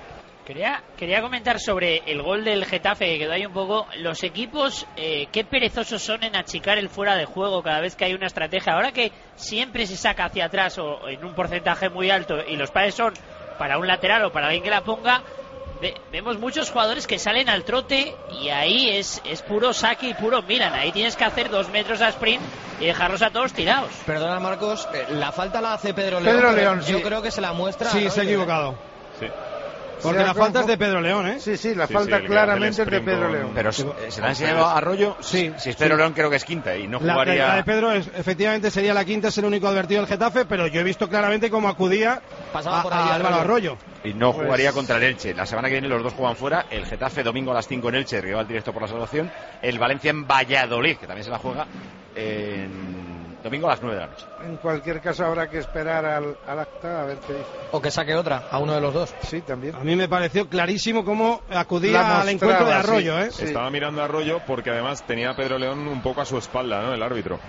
Quería comentar sobre el gol del Getafe, que quedó ahí un poco. Los equipos, qué perezosos son en achicar el fuera de juego cada vez que hay una estrategia. Ahora que siempre se saca hacia atrás o en un porcentaje muy alto y los pases son para un lateral o para alguien que la ponga, vemos muchos jugadores que salen al trote y ahí es puro saque y puro Milan. Ahí tienes que hacer 2 metros a sprint y dejarlos a todos tirados. Perdona, Marcos, la falta la hace Pedro León. Yo creo que se la muestra. Sí, se ha equivocado. Sí. Porque la falta es de Pedro León, ¿eh? Sí, la falta claramente es de Pedro León. Pero se la ha enseñado a Arroyo. Sí. Si es Pedro León, creo que es quinta y no jugaría. La de Pedro efectivamente sería la quinta, es el único advertido del Getafe, pero yo he visto claramente cómo acudía a Álvaro Arroyo. Y no jugaría contra el Elche. La semana que viene los dos juegan fuera. El Getafe domingo a las 5 en Elche, rival directo por la salvación. El Valencia en Valladolid, que también se la juega domingo a las 9 de la noche. En cualquier caso habrá que esperar al acta a ver qué dice. O que saque otra, a uno de los dos. Sí, también. A mí me pareció clarísimo cómo acudía al encuentro de Arroyo, sí. ¿eh? Sí. Estaba mirando a Arroyo porque además tenía a Pedro León un poco a su espalda, ¿no? El árbitro.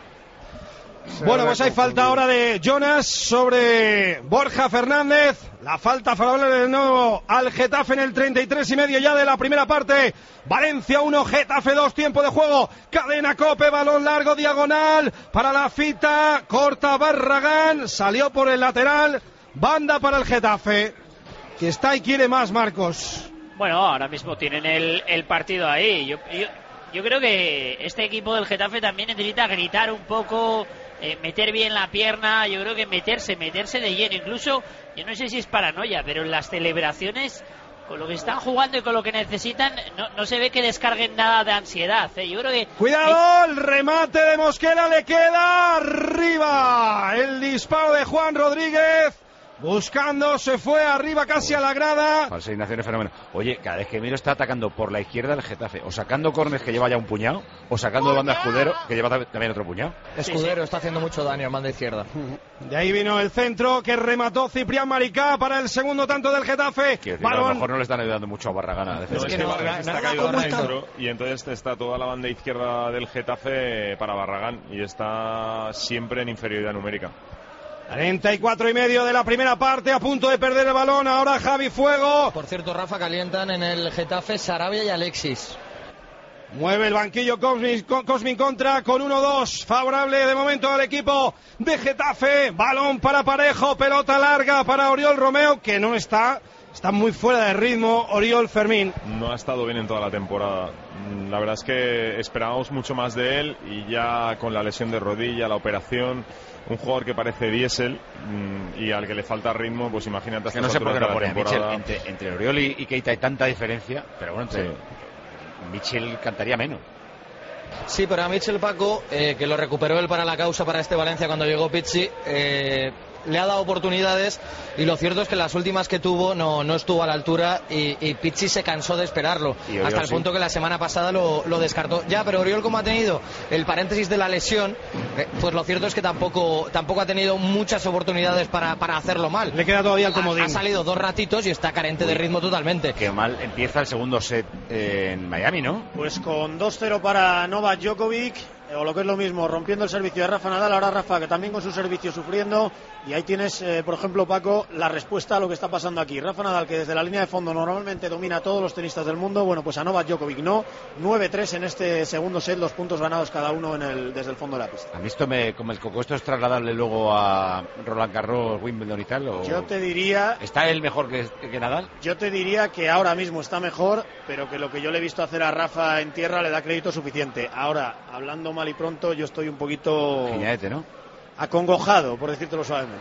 Bueno, pues hay falta ahora de Jonas sobre Borja Fernández. La falta favorable de nuevo al Getafe en el 33,5 ya de la primera parte. Valencia 1, Getafe 2, tiempo de juego. Cadena COPE, balón largo, diagonal para la fita. Corta Barragán, salió por el lateral. Banda para el Getafe, que está y quiere más, Marcos. Bueno, ahora mismo tienen el partido ahí. Yo creo que este equipo del Getafe también necesita gritar un poco, meter bien la pierna. Yo creo que meterse de lleno. Incluso, yo no sé si es paranoia, pero en las celebraciones, con lo que están jugando y con lo que necesitan, no se ve que descarguen nada de ansiedad. Yo creo que... ¡Cuidado! El remate de Mosquera le queda arriba. El disparo de Juan Rodríguez. Buscando, se fue arriba casi a la grada. Falsa indignación es fenómeno. Oye, cada vez que Miro está atacando por la izquierda el Getafe, o sacando córneres que lleva ya un puñado, o sacando de banda Escudero que lleva también otro puñado. Escudero está haciendo mucho daño a banda izquierda. De ahí vino el centro que remató Ciprián Maricá para el segundo tanto del Getafe. A lo mejor no le están ayudando mucho a Barragán. Barragán está caído dentro y entonces está toda la banda izquierda del Getafe para Barragán y está siempre en inferioridad numérica. 44,5 de la primera parte, a punto de perder el balón. Ahora Javi Fuego. Por cierto, Rafa, calientan en el Getafe Sarabia y Alexis. Mueve el banquillo Cosmin contra con 1-2. Favorable de momento al equipo de Getafe. Balón para Parejo, pelota larga para Oriol Romeo, que no está Están muy fuera de ritmo Oriol, Fermín. No ha estado bien en toda la temporada. La verdad es que esperábamos mucho más de él y ya con la lesión de rodilla, la operación, un jugador que parece diésel y al que le falta ritmo, pues imagínate. Que no sé por qué lo pone Mitchell. Entre Oriol y Keita hay tanta diferencia, pero bueno, entre Mitchell cantaría menos. Sí, pero a Mitchell, Paco, que lo recuperó él para la causa, para este Valencia cuando llegó Pizzi, le ha dado oportunidades y lo cierto es que las últimas que tuvo no estuvo a la altura y Pizzi se cansó de esperarlo hasta el punto que la semana pasada lo descartó. Ya, pero Oriol, como ha tenido el paréntesis de la lesión, pues lo cierto es que tampoco ha tenido muchas oportunidades para hacerlo mal. Le queda todavía el comodín. Ha salido 2 ratitos y está carente de ritmo totalmente. Qué mal empieza el segundo set en Miami, ¿no? Pues con 2-0 para Novak Djokovic, o lo que es lo mismo, rompiendo el servicio de Rafa Nadal. Ahora Rafa, que también con su servicio sufriendo, y ahí tienes, por ejemplo, Paco, la respuesta a lo que está pasando aquí. Rafa Nadal, que desde la línea de fondo normalmente domina a todos los tenistas del mundo, bueno, pues a Novak Djokovic no. 9-3 en este segundo set, 2 puntos ganados cada uno desde el fondo de la pista. ¿A mí esto como el coco, esto es trasladable luego a Roland Garros, Wimbledon y tal? ¿O yo te diría... ¿Está él mejor que Nadal? Yo te diría que ahora mismo está mejor, pero que lo que yo le he visto hacer a Rafa en tierra le da crédito suficiente. Ahora, hablando mal y pronto, yo estoy un poquito... Giñadete, ¿no? Acongojado, por decírtelo suavemente.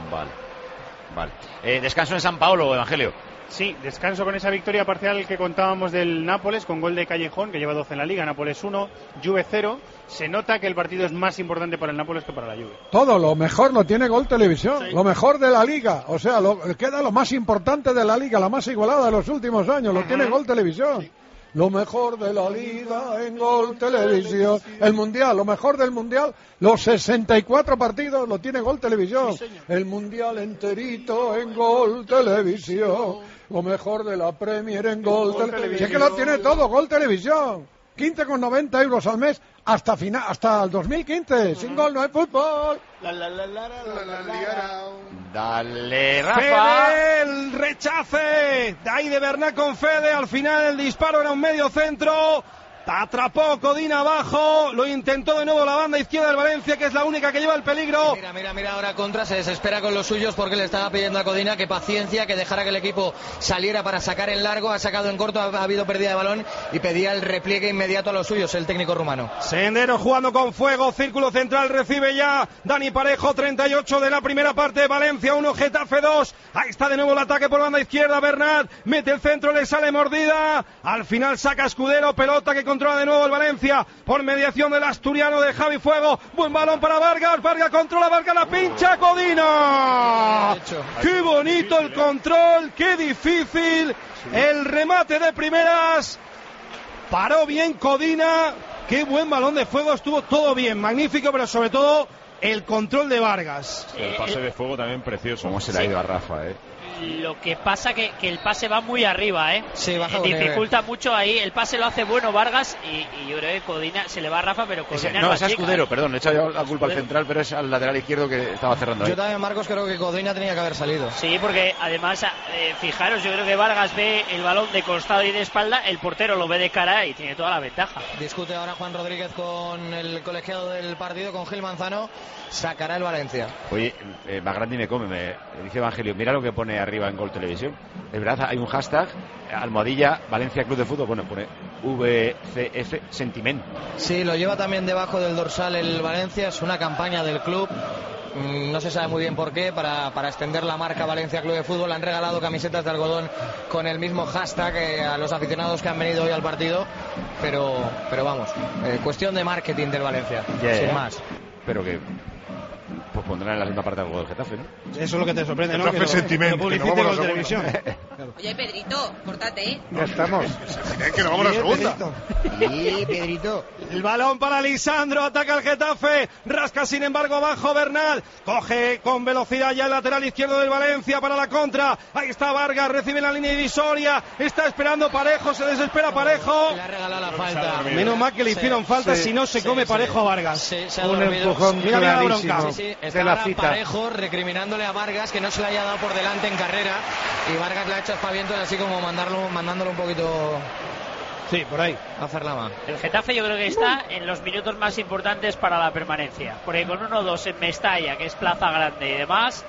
Vale. Descanso en San Paolo, Evangelio. Sí, descanso con esa victoria parcial que contábamos del Nápoles, con gol de Callejón, que lleva 12 en la Liga, Nápoles 1, Juve 0. Se nota que el partido es más importante para el Nápoles que para la Juve. Todo lo mejor lo tiene Gol Televisión, lo mejor de la Liga, o sea, queda lo más importante de la Liga, la más igualada de los últimos años, lo tiene Gol Televisión. Sí. Lo mejor de la Liga en Gol Televisión. El Mundial, lo mejor del Mundial, los 64 partidos lo tiene Gol Televisión. Sí, el Mundial enterito en Gol Televisión. Lo mejor de la Premier en Gol Televisión. Si es que lo tiene todo, Gol Televisión. 15,90 euros al mes hasta el 2015. Sin gol no hay fútbol. Dale, Rafa. Fede, el rechace de ahí de Bernat con Fede. Al final el disparo era un medio centro. Atrapó Codina abajo, lo intentó de nuevo la banda izquierda del Valencia, que es la única que lleva el peligro. Mira, ahora Contra se desespera con los suyos porque le estaba pidiendo a Codina que paciencia, que dejara que el equipo saliera para sacar en largo. Ha sacado en corto, ha habido pérdida de balón y pedía el repliegue inmediato a los suyos, el técnico rumano. Sendero jugando con fuego, círculo central, recibe ya Dani Parejo, 38 de la primera parte, Valencia 1, Getafe 2. Ahí está de nuevo el ataque por banda izquierda, Bernat mete el centro, le sale mordida, al final saca Escudero, pelota que controla de nuevo el Valencia por mediación del asturiano de Javi Fuego. Buen balón para Vargas controla, Vargas la pincha, Codina. Qué bonito el control, qué difícil el remate de primeras. Paró bien Codina, qué buen balón de Fuego, estuvo todo bien, magnífico, pero sobre todo el control de Vargas. El pase de Fuego también precioso. ¿Cómo se le ha ido a Rafa, Lo que pasa que el pase va muy arriba, Sí, baja dificulta mucho ahí. El pase lo hace bueno Vargas y yo creo que Codina se le va a Rafa, pero Codina es Escudero, perdón, le he echado la culpa al central, pero es al lateral izquierdo que estaba cerrando ahí. Yo también, Marcos, creo que Codina tenía que haber salido. Sí, porque además, fijaros, yo creo que Vargas ve el balón de costado y de espalda, el portero lo ve de cara y tiene toda la ventaja. Discute ahora Juan Rodríguez con el colegiado del partido, con Gil Manzano. Sacará el Valencia. Oye, más grande me come, me dice Evangelio, mira lo que pone arriba en Gol Televisión. Es verdad, hay un hashtag, almohadilla Valencia Club de Fútbol, bueno, pone VCF Sentiment. Sí, lo lleva también debajo del dorsal el Valencia, es una campaña del club. No se sabe muy bien por qué, para extender la marca Valencia Club de Fútbol. Han regalado camisetas de algodón con el mismo hashtag a los aficionados que han venido hoy al partido, pero vamos, cuestión de marketing del Valencia, sin más. Pero que pues pondrán en la segunda parte algo del Getafe, ¿no? Eso es lo que te sorprende, ¿no? Getafe Sentiment, que no vamos a televisión. Oye, Pedrito, córtate, Ya estamos. Que no vamos a la segunda. Sí, Pedrito. El balón para Lisandro, ataca el Getafe, rasca sin embargo abajo Bernal, coge con velocidad ya el lateral izquierdo del Valencia para la contra. Ahí está Vargas, recibe la línea divisoria, está esperando Parejo, se desespera Parejo. Le ha regalado la falta. Menos mal que le hicieron falta, si no se come Parejo a Vargas. Se ha un dormido. empujón Mira la bronca. Está ahora Parejo recriminándole a Vargas que no se le haya dado por delante en carrera, y Vargas le ha hecho aspavientos así como mandándolo un poquito. Sí, por ahí. A Ferlama. El Getafe yo creo que está en los minutos más importantes para la permanencia, porque con 1-2 en Mestalla, que es plaza grande y demás,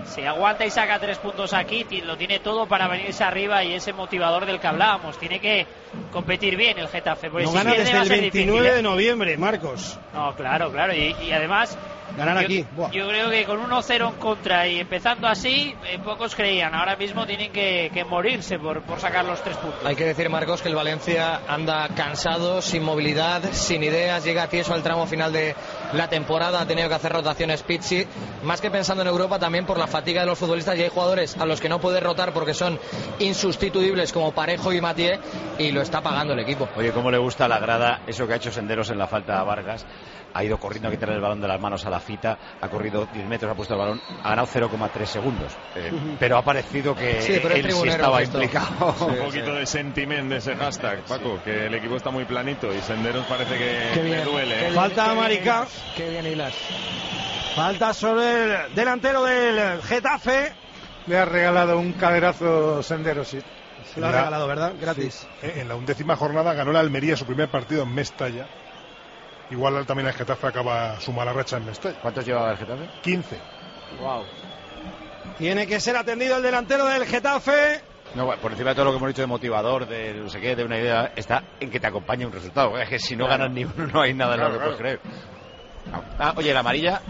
Si aguanta y saca 3 puntos aquí, lo tiene todo para venirse arriba y ese motivador del que hablábamos. Tiene que competir bien el Getafe. No gana desde el 29 de noviembre, Marcos. No, claro. Y además... Ganar aquí. Yo creo que con 1-0 en contra y empezando así, pocos creían. Ahora mismo tienen que morirse por sacar los 3 puntos. Hay que decir, Marcos, que el Valencia anda cansado, sin movilidad, sin ideas. Llega tieso al tramo final de la temporada. Ha tenido que hacer rotaciones Pizzi. Más que pensando en Europa, también por la fatiga de los futbolistas. Y hay jugadores a los que no puede rotar porque son insustituibles, como Parejo y Mathieu. Y lo está pagando el equipo. Oye, cómo le gusta a la grada eso que ha hecho Senderos en la falta a Vargas. Ha ido corriendo a quitarle el balón de las manos a la fita, ha corrido 10 metros, ha puesto el balón, ha ganado 0,3 segundos. Pero ha parecido que él sí estaba implicado. Un poquito de sentimiento de ese hashtag, Paco, que el equipo está muy planito y Senderos parece que le duele. Falta Marica. Qué bien hilas. Falta sobre el delantero del Getafe. Le ha regalado un caderazo Senderos, sí. Se lo ha regalado, ¿verdad? Gratis. Sí. En la 11ª jornada ganó la Almería su primer partido en Mestalla. Igual también el Getafe acaba su mala racha en Mestalla. ¿Cuántos llevaba el Getafe? 15. Wow. Tiene que ser atendido el delantero del Getafe. No, por encima de todo lo que hemos dicho de motivador, de no sé qué, de una idea, está en que te acompañe un resultado. Es que si no ganas ni uno, no hay nada en lo que puedes creer. Oye, la amarilla,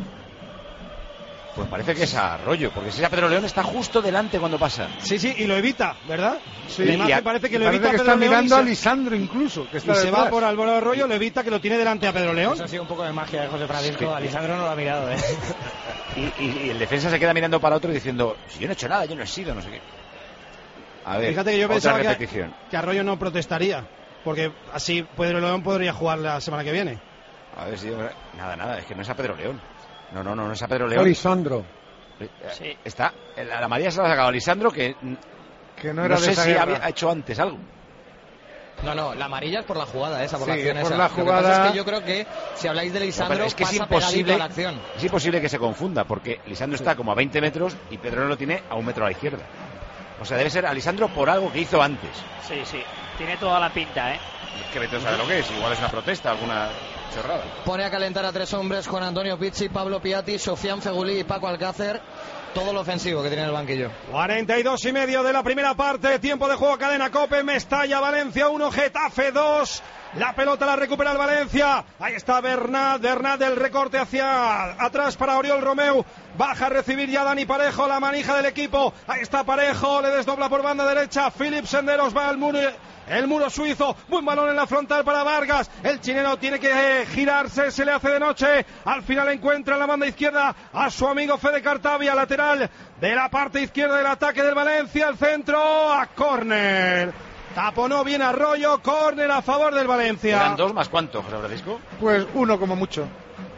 pues parece que es a Arroyo, porque si es a Pedro León está justo delante cuando pasa. Sí, y lo evita, ¿verdad? Sí, parece que lo evita. Que está mirando a Lisandro incluso. Que está se va por Álvaro Arroyo, lo evita, que lo tiene delante a Pedro León. Eso ha sido un poco de magia de José Francisco. A Lisandro no lo ha mirado, Y el defensa se queda mirando para otro diciendo, si yo no he hecho nada, yo no he sido, no sé qué. A ver, fíjate que yo pensaba que Arroyo no protestaría, porque así Pedro León podría jugar la semana que viene. A ver si nada, es que no es a Pedro León. No es a Pedro León. Lisandro. Sí. Está, la María se lo ha sacado a Lisandro, que no era no sé si había hecho antes algo. No, la amarilla es por la jugada esa, por la acción por esa. La jugada... Lo que pasa es que yo creo que si habláis de Lisandro, es que pasa pegadito a la acción. Es imposible que se confunda, porque Lisandro está como a 20 metros y Pedro lo tiene a 1 metro a la izquierda. O sea, debe ser a Lisandro por algo que hizo antes. Sí, tiene toda la pinta, Es que Beto sabe lo que es, igual es una protesta, alguna chorrada. Pone a calentar a 3 hombres: Juan Antonio Pizzi, Pablo Piatti, Sofián Fegulí y Paco Alcácer. Todo lo ofensivo que tiene el banquillo. 42,5 de la primera parte. Tiempo de juego, cadena COPE. Mestalla, Valencia 1, Getafe 2. La pelota la recupera el Valencia. Ahí está Bernat del recorte hacia atrás para Oriol Romeu. Baja a recibir ya Dani Parejo, la manija del equipo. Ahí está Parejo, le desdobla por banda derecha. Philip Senderos va al muro. El muro suizo, buen balón en la frontal para Vargas. El chileno tiene que girarse, se le hace de noche. Al final encuentra en la banda izquierda a su amigo Fede Cartavia, lateral de la parte izquierda del ataque del Valencia. Al centro, a córner. Taponó bien Arroyo, córner a favor del Valencia. ¿Eran 2 más cuánto, José Francisco? Pues 1 como mucho.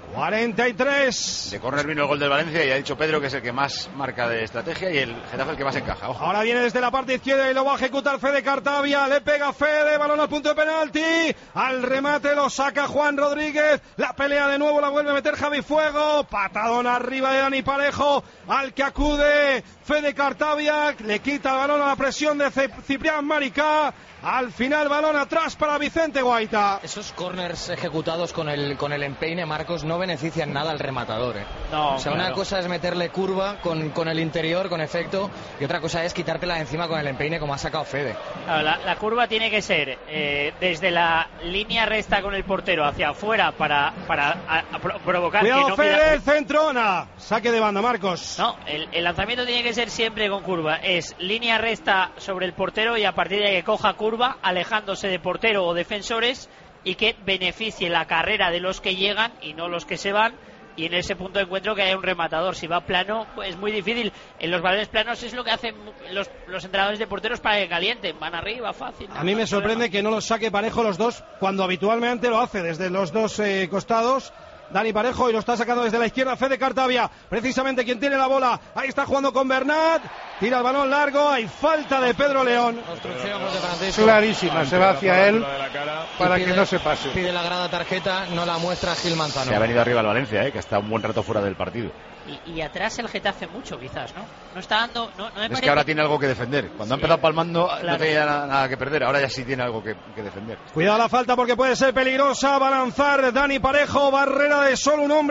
43. De córner vino el gol del Valencia y ha dicho Pedro que es el que más marca de estrategia y el Getafe el que más encaja. Ojo. Ahora viene desde la parte izquierda y lo va a ejecutar Fede Cartavia. Le pega Fede, balón al punto de penalti. Al remate lo saca Juan Rodríguez. La pelea de nuevo la vuelve a meter Javi Fuego. Patadón arriba de Dani Parejo. Al que acude Fede Cartavia. Le quita el balón a la presión de Ciprián Maricá. Al final balón atrás para Vicente Guaita. Esos corners ejecutados con el empeine, Marcos, no benefician nada al rematador. No, o sea, claro. Una cosa es meterle curva con el interior, con efecto, y otra cosa es quitártela de encima con el empeine, como ha sacado Fede. Claro, la curva tiene que ser desde la línea recta con el portero hacia afuera para provocar. Cuidado, que no Fede, el centro, saque de banda, Marcos. No, el lanzamiento tiene que ser siempre con curva. Es línea recta sobre el portero y a partir de ahí que coja curva, alejándose de portero o defensores y que beneficie la carrera de los que llegan y no los que se van, y en ese punto de encuentro que haya un rematador. Si va plano, pues es muy difícil. En los balones planos es lo que hacen los entrenadores de porteros para que calienten, van arriba fácil. A mí me sorprende que no los saque Parejo los dos cuando habitualmente lo hace desde los dos costados. Dani Parejo, y lo está sacando desde la izquierda Fede Cartavia, precisamente quien tiene la bola. Ahí está jugando con Bernat, tira el balón largo, hay falta de Pedro León. Clarísima, se va hacia él para que no se pase. Pide la grada tarjeta, no la muestra Gil Manzano. Se ha venido arriba el Valencia, que está un buen rato fuera del partido. Y atrás el Getafe mucho, quizás, ¿no? No está dando... No me parece... que ahora tiene algo que defender. Cuando ha empezado palmando, claro, no tenía nada que perder. Ahora ya sí tiene algo que defender. Cuidado la falta porque puede ser peligrosa. Va a lanzar Dani Parejo. Barrera de solo un hombre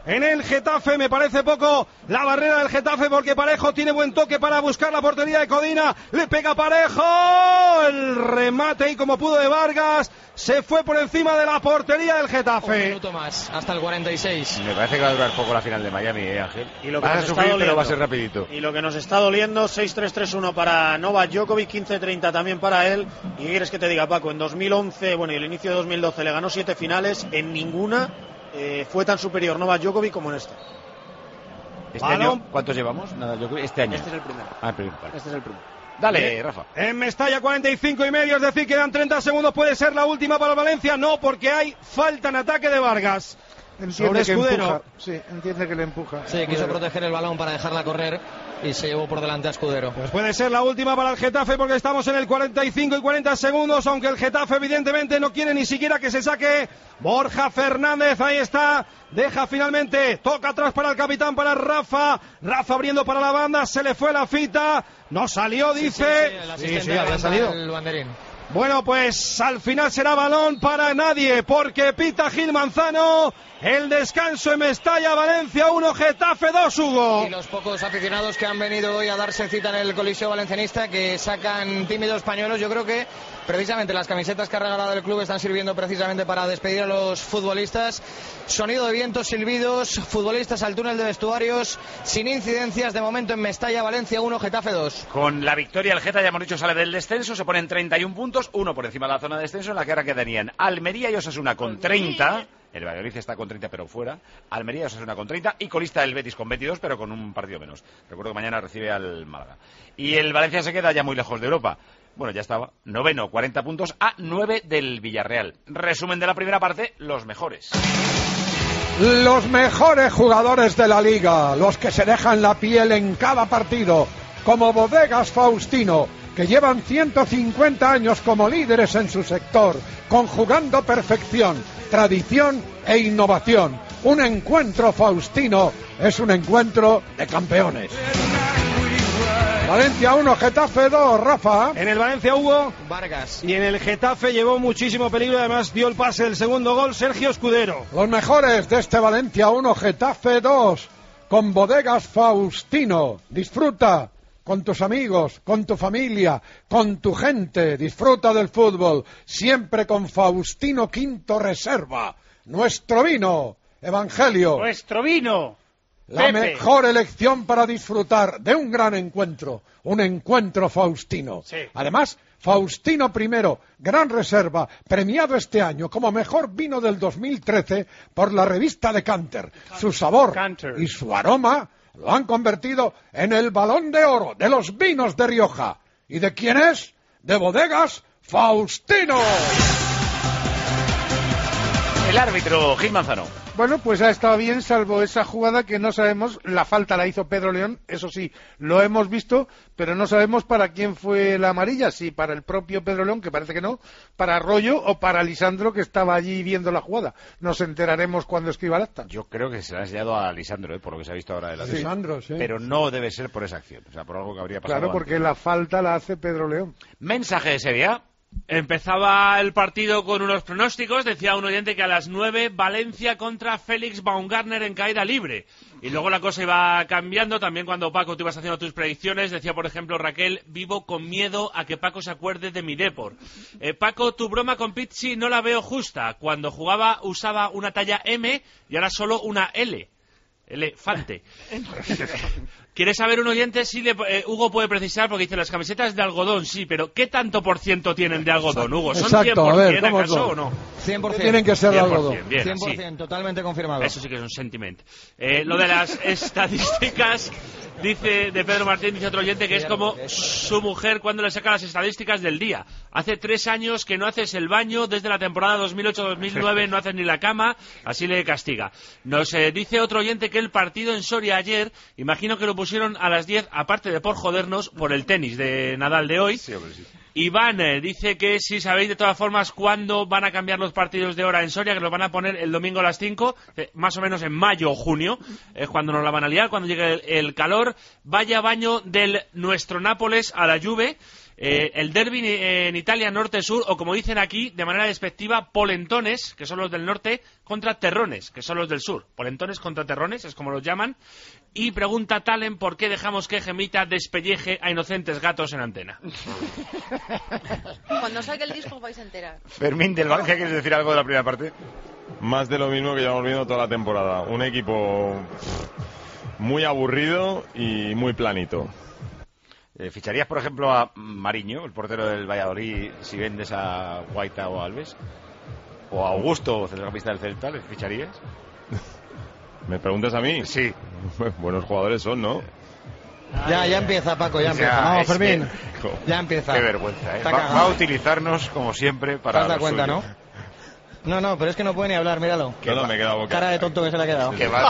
en el Getafe. Me parece poco la barrera del Getafe porque Parejo tiene buen toque para buscar la portería de Codina. Le pega Parejo. El remate y como pudo de Vargas. Se fue por encima de la portería del Getafe. Un minuto más, hasta el 46. Me parece que va a durar poco la final de Miami, Ángel. Y lo que va a nos sufrir, está pero va a ser rapidito. Y lo que nos está doliendo, 6-3-3-1 para Novak Djokovic, 15-30 también para él. ¿Y qué quieres que te diga, Paco? En 2011, bueno, y el inicio de 2012 le ganó 7 finales. En ninguna fue tan superior Novak Djokovic como en esta. ¿Este año cuántos llevamos? Nada, este año. Este es el primero. El primero, vale. Este es el primero. Dale, Rafa. En Mestalla 45,5, es decir, quedan 30 segundos. ¿Puede ser la última para Valencia? No, porque hay falta en ataque de Vargas. Entiende que empuja. Sí, entiende que le empuja. Sí, quiso proteger el balón para dejarla correr y se llevó por delante a Escudero. Pues puede ser la última para el Getafe porque estamos en el 45 y 40 segundos, aunque el Getafe evidentemente no quiere ni siquiera que se saque Borja Fernández. Ahí está, deja finalmente, toca atrás para el capitán, para Rafa abriendo para la banda, se le fue la fita, no salió, dice. Sí, había salido el banderín. Bueno, pues al final será balón para nadie, porque pita Gil Manzano. El descanso en Mestalla, Valencia 1, Getafe 2, Hugo. Y los pocos aficionados que han venido hoy a darse cita en el Coliseo Valencianista, que sacan tímidos pañuelos, yo creo que precisamente las camisetas que ha regalado el club están sirviendo precisamente para despedir a los futbolistas. Sonido de vientos, silbidos, futbolistas al túnel de vestuarios, sin incidencias de momento en Mestalla, Valencia 1, Getafe 2. Con la victoria el Geta, ya hemos dicho, sale del descenso, se ponen 31 puntos, uno por encima de la zona de descenso, en la que ahora quedarían Almería y Osasuna con 30. El Valladolid está con 30 pero fuera. Almería y Osasuna con 30 y colista el Betis con 22 pero con un partido menos. Recuerdo que mañana recibe al Málaga. Y el Valencia se queda ya muy lejos de Europa. Bueno, ya estaba. Noveno, 40 puntos a 9 del Villarreal. Resumen de la primera parte, los mejores. Los mejores jugadores de la liga, los que se dejan la piel en cada partido, como Bodegas Faustino, que llevan 150 años como líderes en su sector, conjugando perfección, tradición e innovación. Un encuentro Faustino es un encuentro de campeones. Valencia 1, Getafe 2, Rafa. En el Valencia hubo Vargas. Y en el Getafe llevó muchísimo peligro, además dio el pase del segundo gol Sergio Escudero. Los mejores de este Valencia 1, Getafe 2, con Bodegas Faustino. Disfruta con tus amigos, con tu familia, con tu gente. Disfruta del fútbol, siempre con Faustino Quinto Reserva. Nuestro vino, Evangelio. Nuestro vino. La Pepe. mejor elección para disfrutar de un gran encuentro, un encuentro Faustino. Sí. Además, Faustino I, Gran Reserva, premiado este año como mejor vino del 2013 por la revista Decanter. Su sabor y su aroma lo han convertido en el Balón de Oro de los vinos de Rioja. ¿Y de quién es? De Bodegas Faustino. El árbitro, Gil Manzano. Bueno, pues ha estado bien, salvo esa jugada que no sabemos, la falta la hizo Pedro León, eso sí, lo hemos visto, pero no sabemos para quién fue la amarilla, si para el propio Pedro León, que parece que no, para Arroyo o para Lisandro, que estaba allí viendo la jugada. Nos enteraremos cuando escriba el acta. Yo creo que se le ha enseñado a Lisandro, por lo que se ha visto ahora de la Lisandro, sí. Pero no debe ser por esa acción, o sea, por algo que habría pasado. Claro, porque la falta la hace Pedro León. Mensaje de Serie A. Empezaba el partido con unos pronósticos. Decía un oyente que a las 9 Valencia contra Félix Baumgartner en caída libre. Y luego la cosa iba cambiando. También cuando Paco tú ibas haciendo tus predicciones, decía por ejemplo Raquel: vivo con miedo a que Paco se acuerde de mi Depor. Paco, tu broma con Pizzi no la veo justa. Cuando jugaba usaba una talla M y ahora solo una L. Elefante. ¿Quieres saber un oyente? Sí, Hugo puede precisar, porque dice las camisetas de algodón, sí, pero ¿qué tanto por ciento tienen de algodón, Hugo? ¿Son 100% acaso o no? 100%. Tienen que ser de algodón. Bien, 100%, sí. Totalmente confirmado. Eso sí que es un sentiment. Lo de las estadísticas, dice de Pedro Martín, dice otro oyente, que es como su mujer cuando le saca las estadísticas del día. Hace 3 años que no haces el baño, desde la temporada 2008-2009 no haces ni la cama, así le castiga. Nos dice otro oyente que el partido en Soria ayer, imagino que lo pusieron a las 10, aparte de por jodernos, por el tenis de Nadal de hoy. Sí, hombre, sí. Iván dice que si sabéis de todas formas cuándo van a cambiar los partidos de hora en Soria, que los van a poner el domingo a las 5, más o menos en mayo o junio, es cuando nos la van a liar, cuando llegue el calor. Vaya baño del nuestro Nápoles a la Juve. El derbi en Italia, norte-sur, o como dicen aquí, de manera despectiva, polentones, que son los del norte, contra terrones, que son los del sur. Polentones contra terrones, es como los llaman. Y pregunta Talen por qué dejamos que Gemita despelleje a inocentes gatos en antena. Cuando saque el disco vais a enterar. Fermín del Valencia, ¿quieres decir algo de la primera parte? Más de lo mismo que llevamos viendo toda la temporada. Un equipo muy aburrido y muy planito. ¿Ficharías, por ejemplo, a Mariño, el portero del Valladolid, si vendes a Guaita o a Alves? ¿O a Augusto, centrocampista del Celta, le ficharías? ¿Me preguntas a mí? Sí. Buenos jugadores son, ¿no? Ya empieza, Paco, ya empieza. Vamos, Fermín. Ya empieza. Qué vergüenza, ¿eh? Va a utilizarnos, como siempre, para... ¿Te has dado cuenta, no? No, pero es que no puede ni hablar, míralo. No, me he quedado boca. Cara de tonto que se le ha quedado. Que va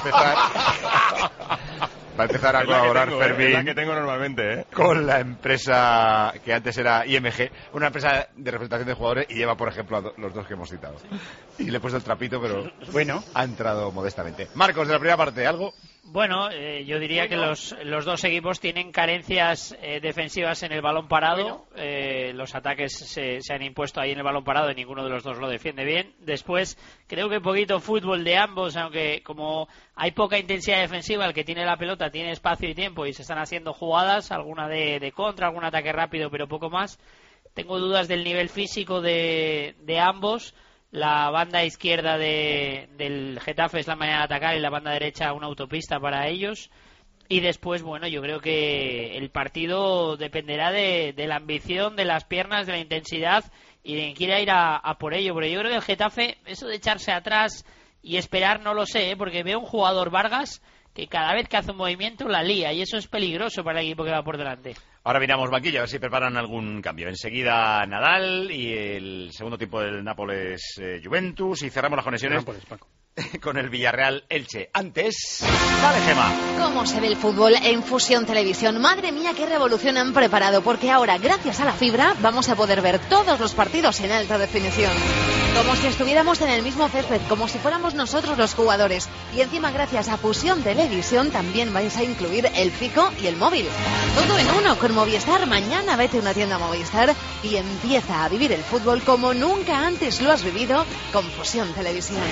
a empezar a colaborar Fermín. Es la que tengo normalmente, ¿eh? Con la empresa que antes era IMG, una empresa de representación de jugadores, y lleva, por ejemplo, a los dos que hemos citado. Y le he puesto el trapito, pero bueno, ha entrado modestamente. Marcos, de la primera parte, ¿algo? Bueno, yo diría que los dos equipos tienen carencias defensivas en el balón parado. Los ataques se han impuesto ahí en el balón parado y ninguno de los dos lo defiende bien. Después, creo que poquito fútbol de ambos, aunque como hay poca intensidad defensiva, el que tiene la pelota tiene espacio y tiempo y se están haciendo jugadas, alguna de contra, algún ataque rápido, pero poco más. Tengo dudas del nivel físico de ambos. La banda izquierda del Getafe es la manera de atacar y la banda derecha una autopista para ellos. Y después, bueno, yo creo que el partido dependerá de la ambición, de las piernas, de la intensidad y de quien quiera ir a por ello. Pero yo creo que el Getafe, eso de echarse atrás y esperar, no lo sé, porque veo un jugador, Vargas, que cada vez que hace un movimiento la lía y eso es peligroso para el equipo que va por delante. Ahora miramos banquillo, a ver si preparan algún cambio. Enseguida Nadal y el segundo tiempo del Nápoles Juventus, y cerramos las conexiones con el Villarreal Elche. Antes, dale, Gema. ¿Cómo se ve el fútbol en Fusión Televisión? Madre mía, qué revolución han preparado, porque ahora, gracias a la fibra, vamos a poder ver todos los partidos en alta definición. Como si estuviéramos en el mismo césped, como si fuéramos nosotros los jugadores. Y encima, gracias a Fusión Televisión, también vais a incluir el fijo y el móvil. Todo en uno con Movistar. Mañana vete a una tienda Movistar y empieza a vivir el fútbol como nunca antes lo has vivido con Fusión Televisión.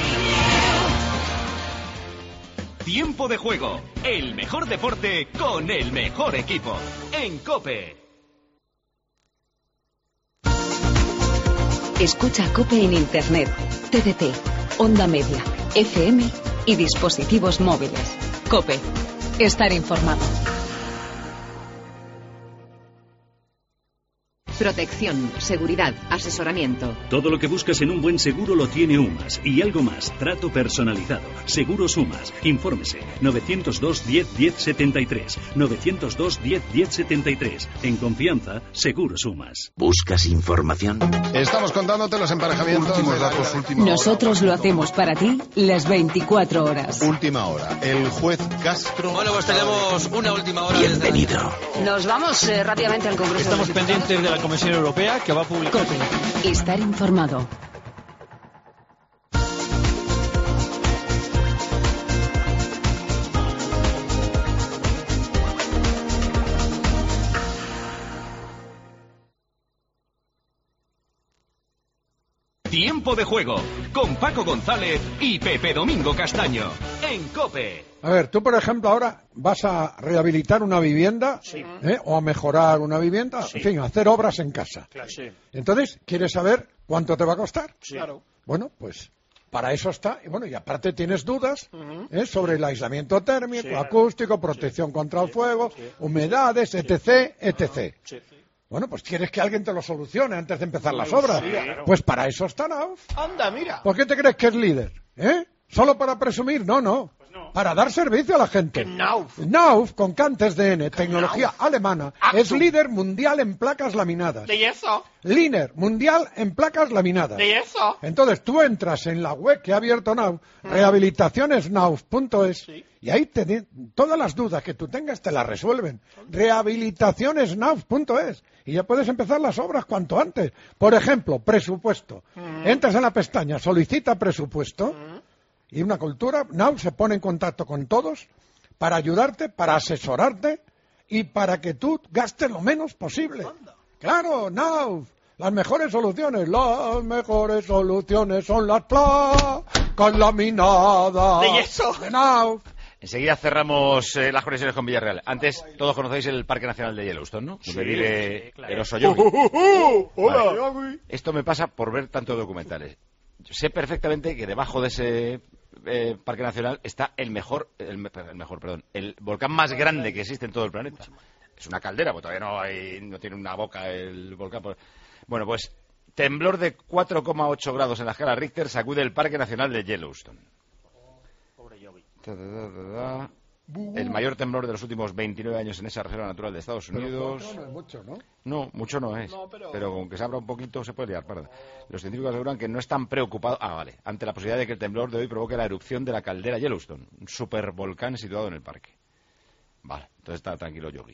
Tiempo de juego, el mejor deporte con el mejor equipo. En COPE. Escucha COPE en Internet, TDT, Onda Media, FM y dispositivos móviles. COPE. Estar informado. Protección, seguridad, asesoramiento. Todo lo que buscas en un buen seguro lo tiene UMAS. Y algo más, trato personalizado. Seguros UMAS. Infórmese. 902 10 10 73. 902 10 10 73. En confianza, Seguros UMAS. ¿Buscas información? Estamos contándote los emparejamientos. Últimos datos, última hora. Nosotros lo hacemos para ti las 24 horas. Última hora. El juez Castro. Bueno, pues tenemos una última hora. Bienvenido. Nos vamos rápidamente al Congreso. Estamos pendientes de la Comisión Europea que va a publicar. Estar informado. Tiempo de juego con Paco González y Pepe Domingo Castaño en COPE. A ver, tú por ejemplo ahora vas a rehabilitar una vivienda, sí, o a mejorar una vivienda, sí, en fin, a hacer obras en casa. Claro, sí. Entonces, ¿quieres saber cuánto te va a costar? Sí. Claro. Bueno, pues para eso está. Y bueno, y aparte tienes dudas sobre el aislamiento térmico, sí, acústico, protección contra el fuego, humedades, etc., etc. Sí. Bueno, pues quieres que alguien te lo solucione antes de empezar las obras. Sí, claro. Pues para eso está Nauf. Anda, mira. ¿Por qué te crees que es líder? ¿Solo para presumir? No, no. Pues no. Para dar servicio a la gente. Nauf, con Cantes DN, tecnología alemana, es líder mundial en placas laminadas. ¿De eso? Líder mundial en placas laminadas. ¿De eso? Entonces tú entras en la web que ha abierto Nauf, rehabilitacionesnauf.es, sí, y ahí todas las dudas que tú tengas te las resuelven. Rehabilitacionesnauf.es. Y ya puedes empezar las obras cuanto antes. Por ejemplo, presupuesto. Entras en la pestaña, solicita presupuesto, y una cultura, Nauf se pone en contacto con todos para ayudarte, para asesorarte y para que tú gastes lo menos posible. Claro, Nauf. Las mejores soluciones son las placas laminadas de yeso de Nauf. Enseguida cerramos las conexiones con Villarreal. Antes, todos conocéis el Parque Nacional de Yellowstone, ¿no? Sí, donde vive sí, claro. el oso Yogi. Hola. Vale. Esto me pasa por ver tantos documentales. Yo sé perfectamente que debajo de ese Parque Nacional está el volcán más grande que existe en todo el planeta. Es una caldera, porque todavía no tiene una boca el volcán. Bueno, pues temblor de 4,8 grados en la escala Richter sacude el Parque Nacional de Yellowstone. El mayor temblor de los últimos 29 años en esa reserva natural de Estados Unidos. Pero no es mucho, ¿no? No, mucho no es. Pero con que se abra un poquito se puede liar parda. Los científicos aseguran que no están preocupados ante la posibilidad de que el temblor de hoy provoque la erupción de la caldera Yellowstone, un supervolcán situado en el parque. Vale, entonces está tranquilo Yogi.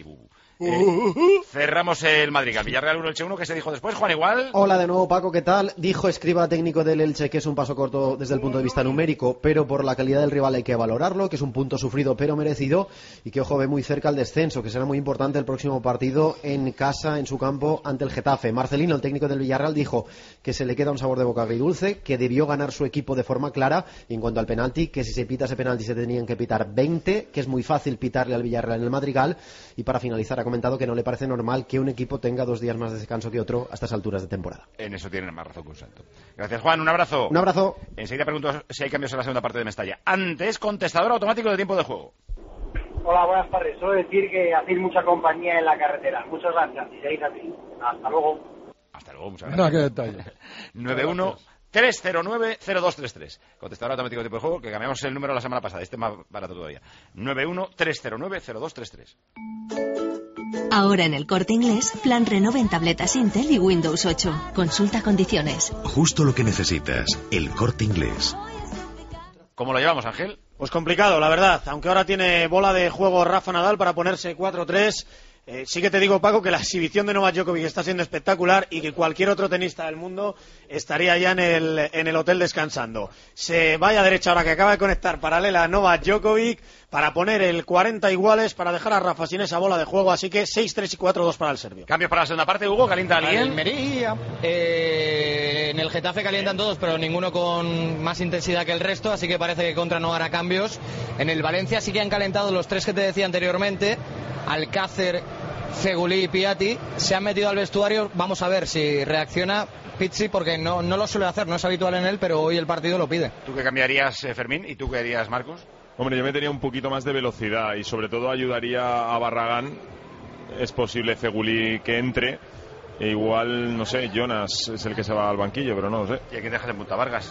Cerramos el Madrid, Villarreal 1, Elche 1, ¿qué se dijo después, Juan Igual? Hola de nuevo, Paco, ¿qué tal? Dijo Escriba, técnico del Elche, que es un paso corto desde el punto de vista numérico, pero por la calidad del rival hay que valorarlo, que es un punto sufrido pero merecido, y que, ojo, ve muy cerca el descenso, que será muy importante el próximo partido en casa, en su campo, ante el Getafe. Marcelino, el técnico del Villarreal, dijo que se le queda un sabor de boca agridulce, que debió ganar su equipo de forma clara, y en cuanto al penalti, que si se pita ese penalti se tenían que pitar 20, que es muy fácil pitarle al Villarreal en el Madrigal, y para finalizar ha comentado que no le parece normal que un equipo tenga 2 días más de descanso que otro a estas alturas de temporada. En eso tienen más razón que un santo. Gracias, Juan, un abrazo. Un abrazo. Enseguida pregunto si hay cambios en la segunda parte de Mestalla. Antes, contestador automático de tiempo de juego. Hola, buenas tardes. Solo decir que hacéis mucha compañía en la carretera. Muchas gracias y seguís así. Hasta luego. Hasta luego, muchas gracias. Mira qué detalle. 91-309-0233. Contestador automático de tiempo de juego, que cambiamos el número la semana pasada. Este es más barato todavía. 91-309-0233. Ahora en el Corte Inglés, plan renova en tabletas Intel y Windows 8. Consulta condiciones. Justo lo que necesitas. El Corte Inglés. ¿Cómo lo llevamos, Ángel? Pues complicado, la verdad. Aunque ahora tiene bola de juego Rafa Nadal para ponerse 4-3. Sí que te digo, Paco, que la exhibición de Novak Djokovic está siendo espectacular y que cualquier otro tenista del mundo estaría ya en el hotel descansando. Se vaya a derecha ahora que acaba de conectar paralela a Novak Djokovic para poner el 40 iguales, para dejar a Rafa sin esa bola de juego, así que 6-3 y 4-2 para el serbio. Cambios para la segunda parte, Hugo, calienta alguien. Almería. En el Getafe calientan todos, pero ninguno con más intensidad que el resto, así que parece que Contra no hará cambios. En el Valencia sí que han calentado los 3 que te decía anteriormente. Alcácer, Fegulí y Piatti se han metido al vestuario. Vamos a ver si reacciona Pizzi, porque no lo suele hacer, no es habitual en él, pero hoy el partido lo pide. ¿Tú qué cambiarías, Fermín? ¿Y tú qué harías, Marcos? Hombre, yo metería un poquito más de velocidad y sobre todo ayudaría a Barragán. Es posible Fegulí que entre. E igual, no sé, Jonas es el que se va al banquillo, pero no lo sé. ¿Y a quién dejas en punta, Vargas?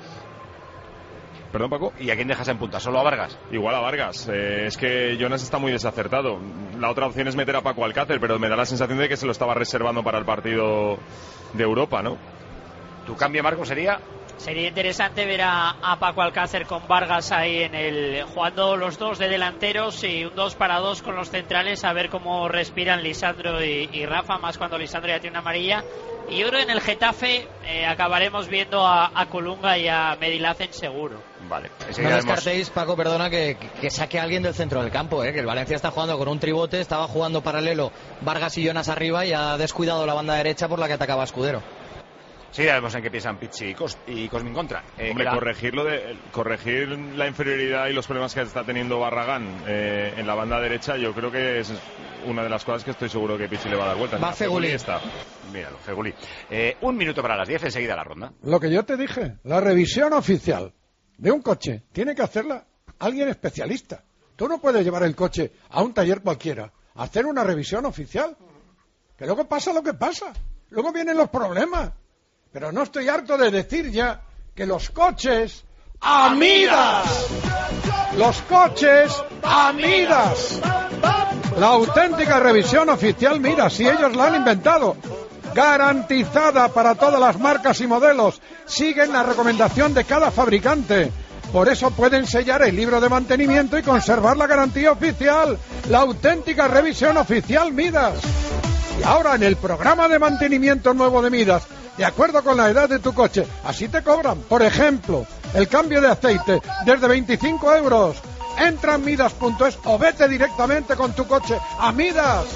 ¿Perdón, Paco? ¿Y a quién dejas en punta? ¿Solo a Vargas? Igual a Vargas. Es que Jonas está muy desacertado. La otra opción es meter a Paco Alcácer, pero me da la sensación de que se lo estaba reservando para el partido de Europa, ¿no? ¿Tu cambio, Marco, sería? Sería interesante ver a Paco Alcácer con Vargas ahí jugando los dos de delanteros y un 2 para 2 con los centrales, a ver cómo respiran Lisandro y Rafa, más cuando Lisandro ya tiene una amarilla. Y yo creo que en el Getafe acabaremos viendo a Colunga y a Medilacen seguro. Vale. No descartéis, Paco, perdona, que saque a alguien del centro del campo, que el Valencia está jugando con un tribote, estaba jugando paralelo Vargas y Jonas arriba y ha descuidado la banda derecha por la que atacaba Escudero. Sí, ya vemos en qué piensan Pizzi y Cosmin Contra. Hombre, corregir la inferioridad y los problemas que está teniendo Barragán en la banda derecha, yo creo que es una de las cosas que estoy seguro que Pizzi le va a dar vuelta. Va Fegulí. Míralo, Fegulí. 1 minuto para las 10, enseguida la ronda. Lo que yo te dije, la revisión oficial de un coche tiene que hacerla alguien especialista. Tú no puedes llevar el coche a un taller cualquiera a hacer una revisión oficial. Que luego pasa lo que pasa. Luego vienen los problemas. Pero no estoy harto de decir ya que los coches a Midas. Los coches a Midas. La auténtica revisión oficial Midas, si ellos la han inventado. Garantizada para todas las marcas y modelos. Siguen la recomendación de cada fabricante. Por eso pueden sellar el libro de mantenimiento y conservar la garantía oficial. La auténtica revisión oficial Midas. Y ahora en el programa de mantenimiento nuevo de Midas, de acuerdo con la edad de tu coche, así te cobran. Por ejemplo, el cambio de aceite desde 25 euros. Entra en Midas.es o vete directamente con tu coche a Midas.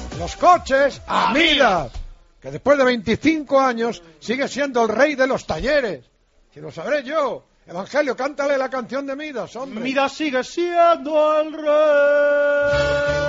los coches a Midas, que después de 25 años sigue siendo el rey de los talleres. Si lo sabré yo. Evangelio, cántale la canción de Midas, hombre. Midas sigue siendo el rey.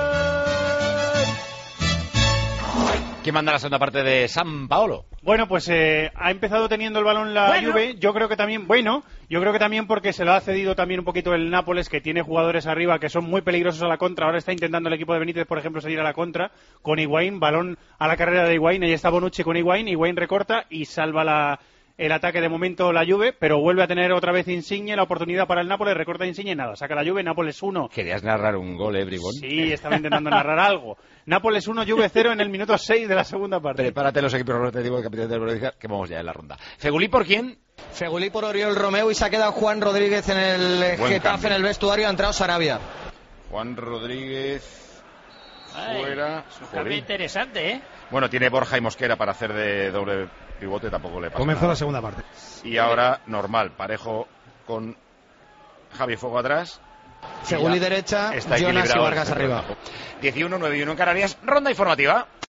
¿Quién manda la segunda parte de San Paolo? Bueno, pues ha empezado teniendo el balón la Juve. Yo creo que también porque se lo ha cedido también un poquito el Nápoles, que tiene jugadores arriba que son muy peligrosos a la contra. Ahora está intentando el equipo de Benítez, por ejemplo, salir a la contra con Higuaín, balón a la carrera de Higuaín. Ahí está Bonucci con Higuaín. Higuaín recorta y salva el ataque de momento la Juve, pero vuelve a tener otra vez Insigne la oportunidad para el Nápoles, recorta Insigne, nada, saca la Juve, Nápoles 1. ¿Querías narrar un gol, Bribón? Sí, estaba intentando narrar algo. Nápoles 1, Juve 0 en el minuto 6 de la segunda parte. Prepárate los equipos rotativos de capitán del Borussia, que vamos ya en la ronda. ¿Fegulí por quién? Fegulí por Oriol Romeu y se ha quedado Juan Rodríguez en el Getafe, en el vestuario, ha entrado Sarabia. Juan Rodríguez fuera. Es un cambio interesante, ¿eh? Bueno, tiene Borja y Mosquera para hacer de doble pivote, tampoco le pasa Comenzó nada. la segunda parte. Y ahora, normal, parejo con Javi Fuego atrás. Fegulí derecha, está Jonas y equilibrado Vargas arriba. 11-9-1 en Canarias, ronda informativa.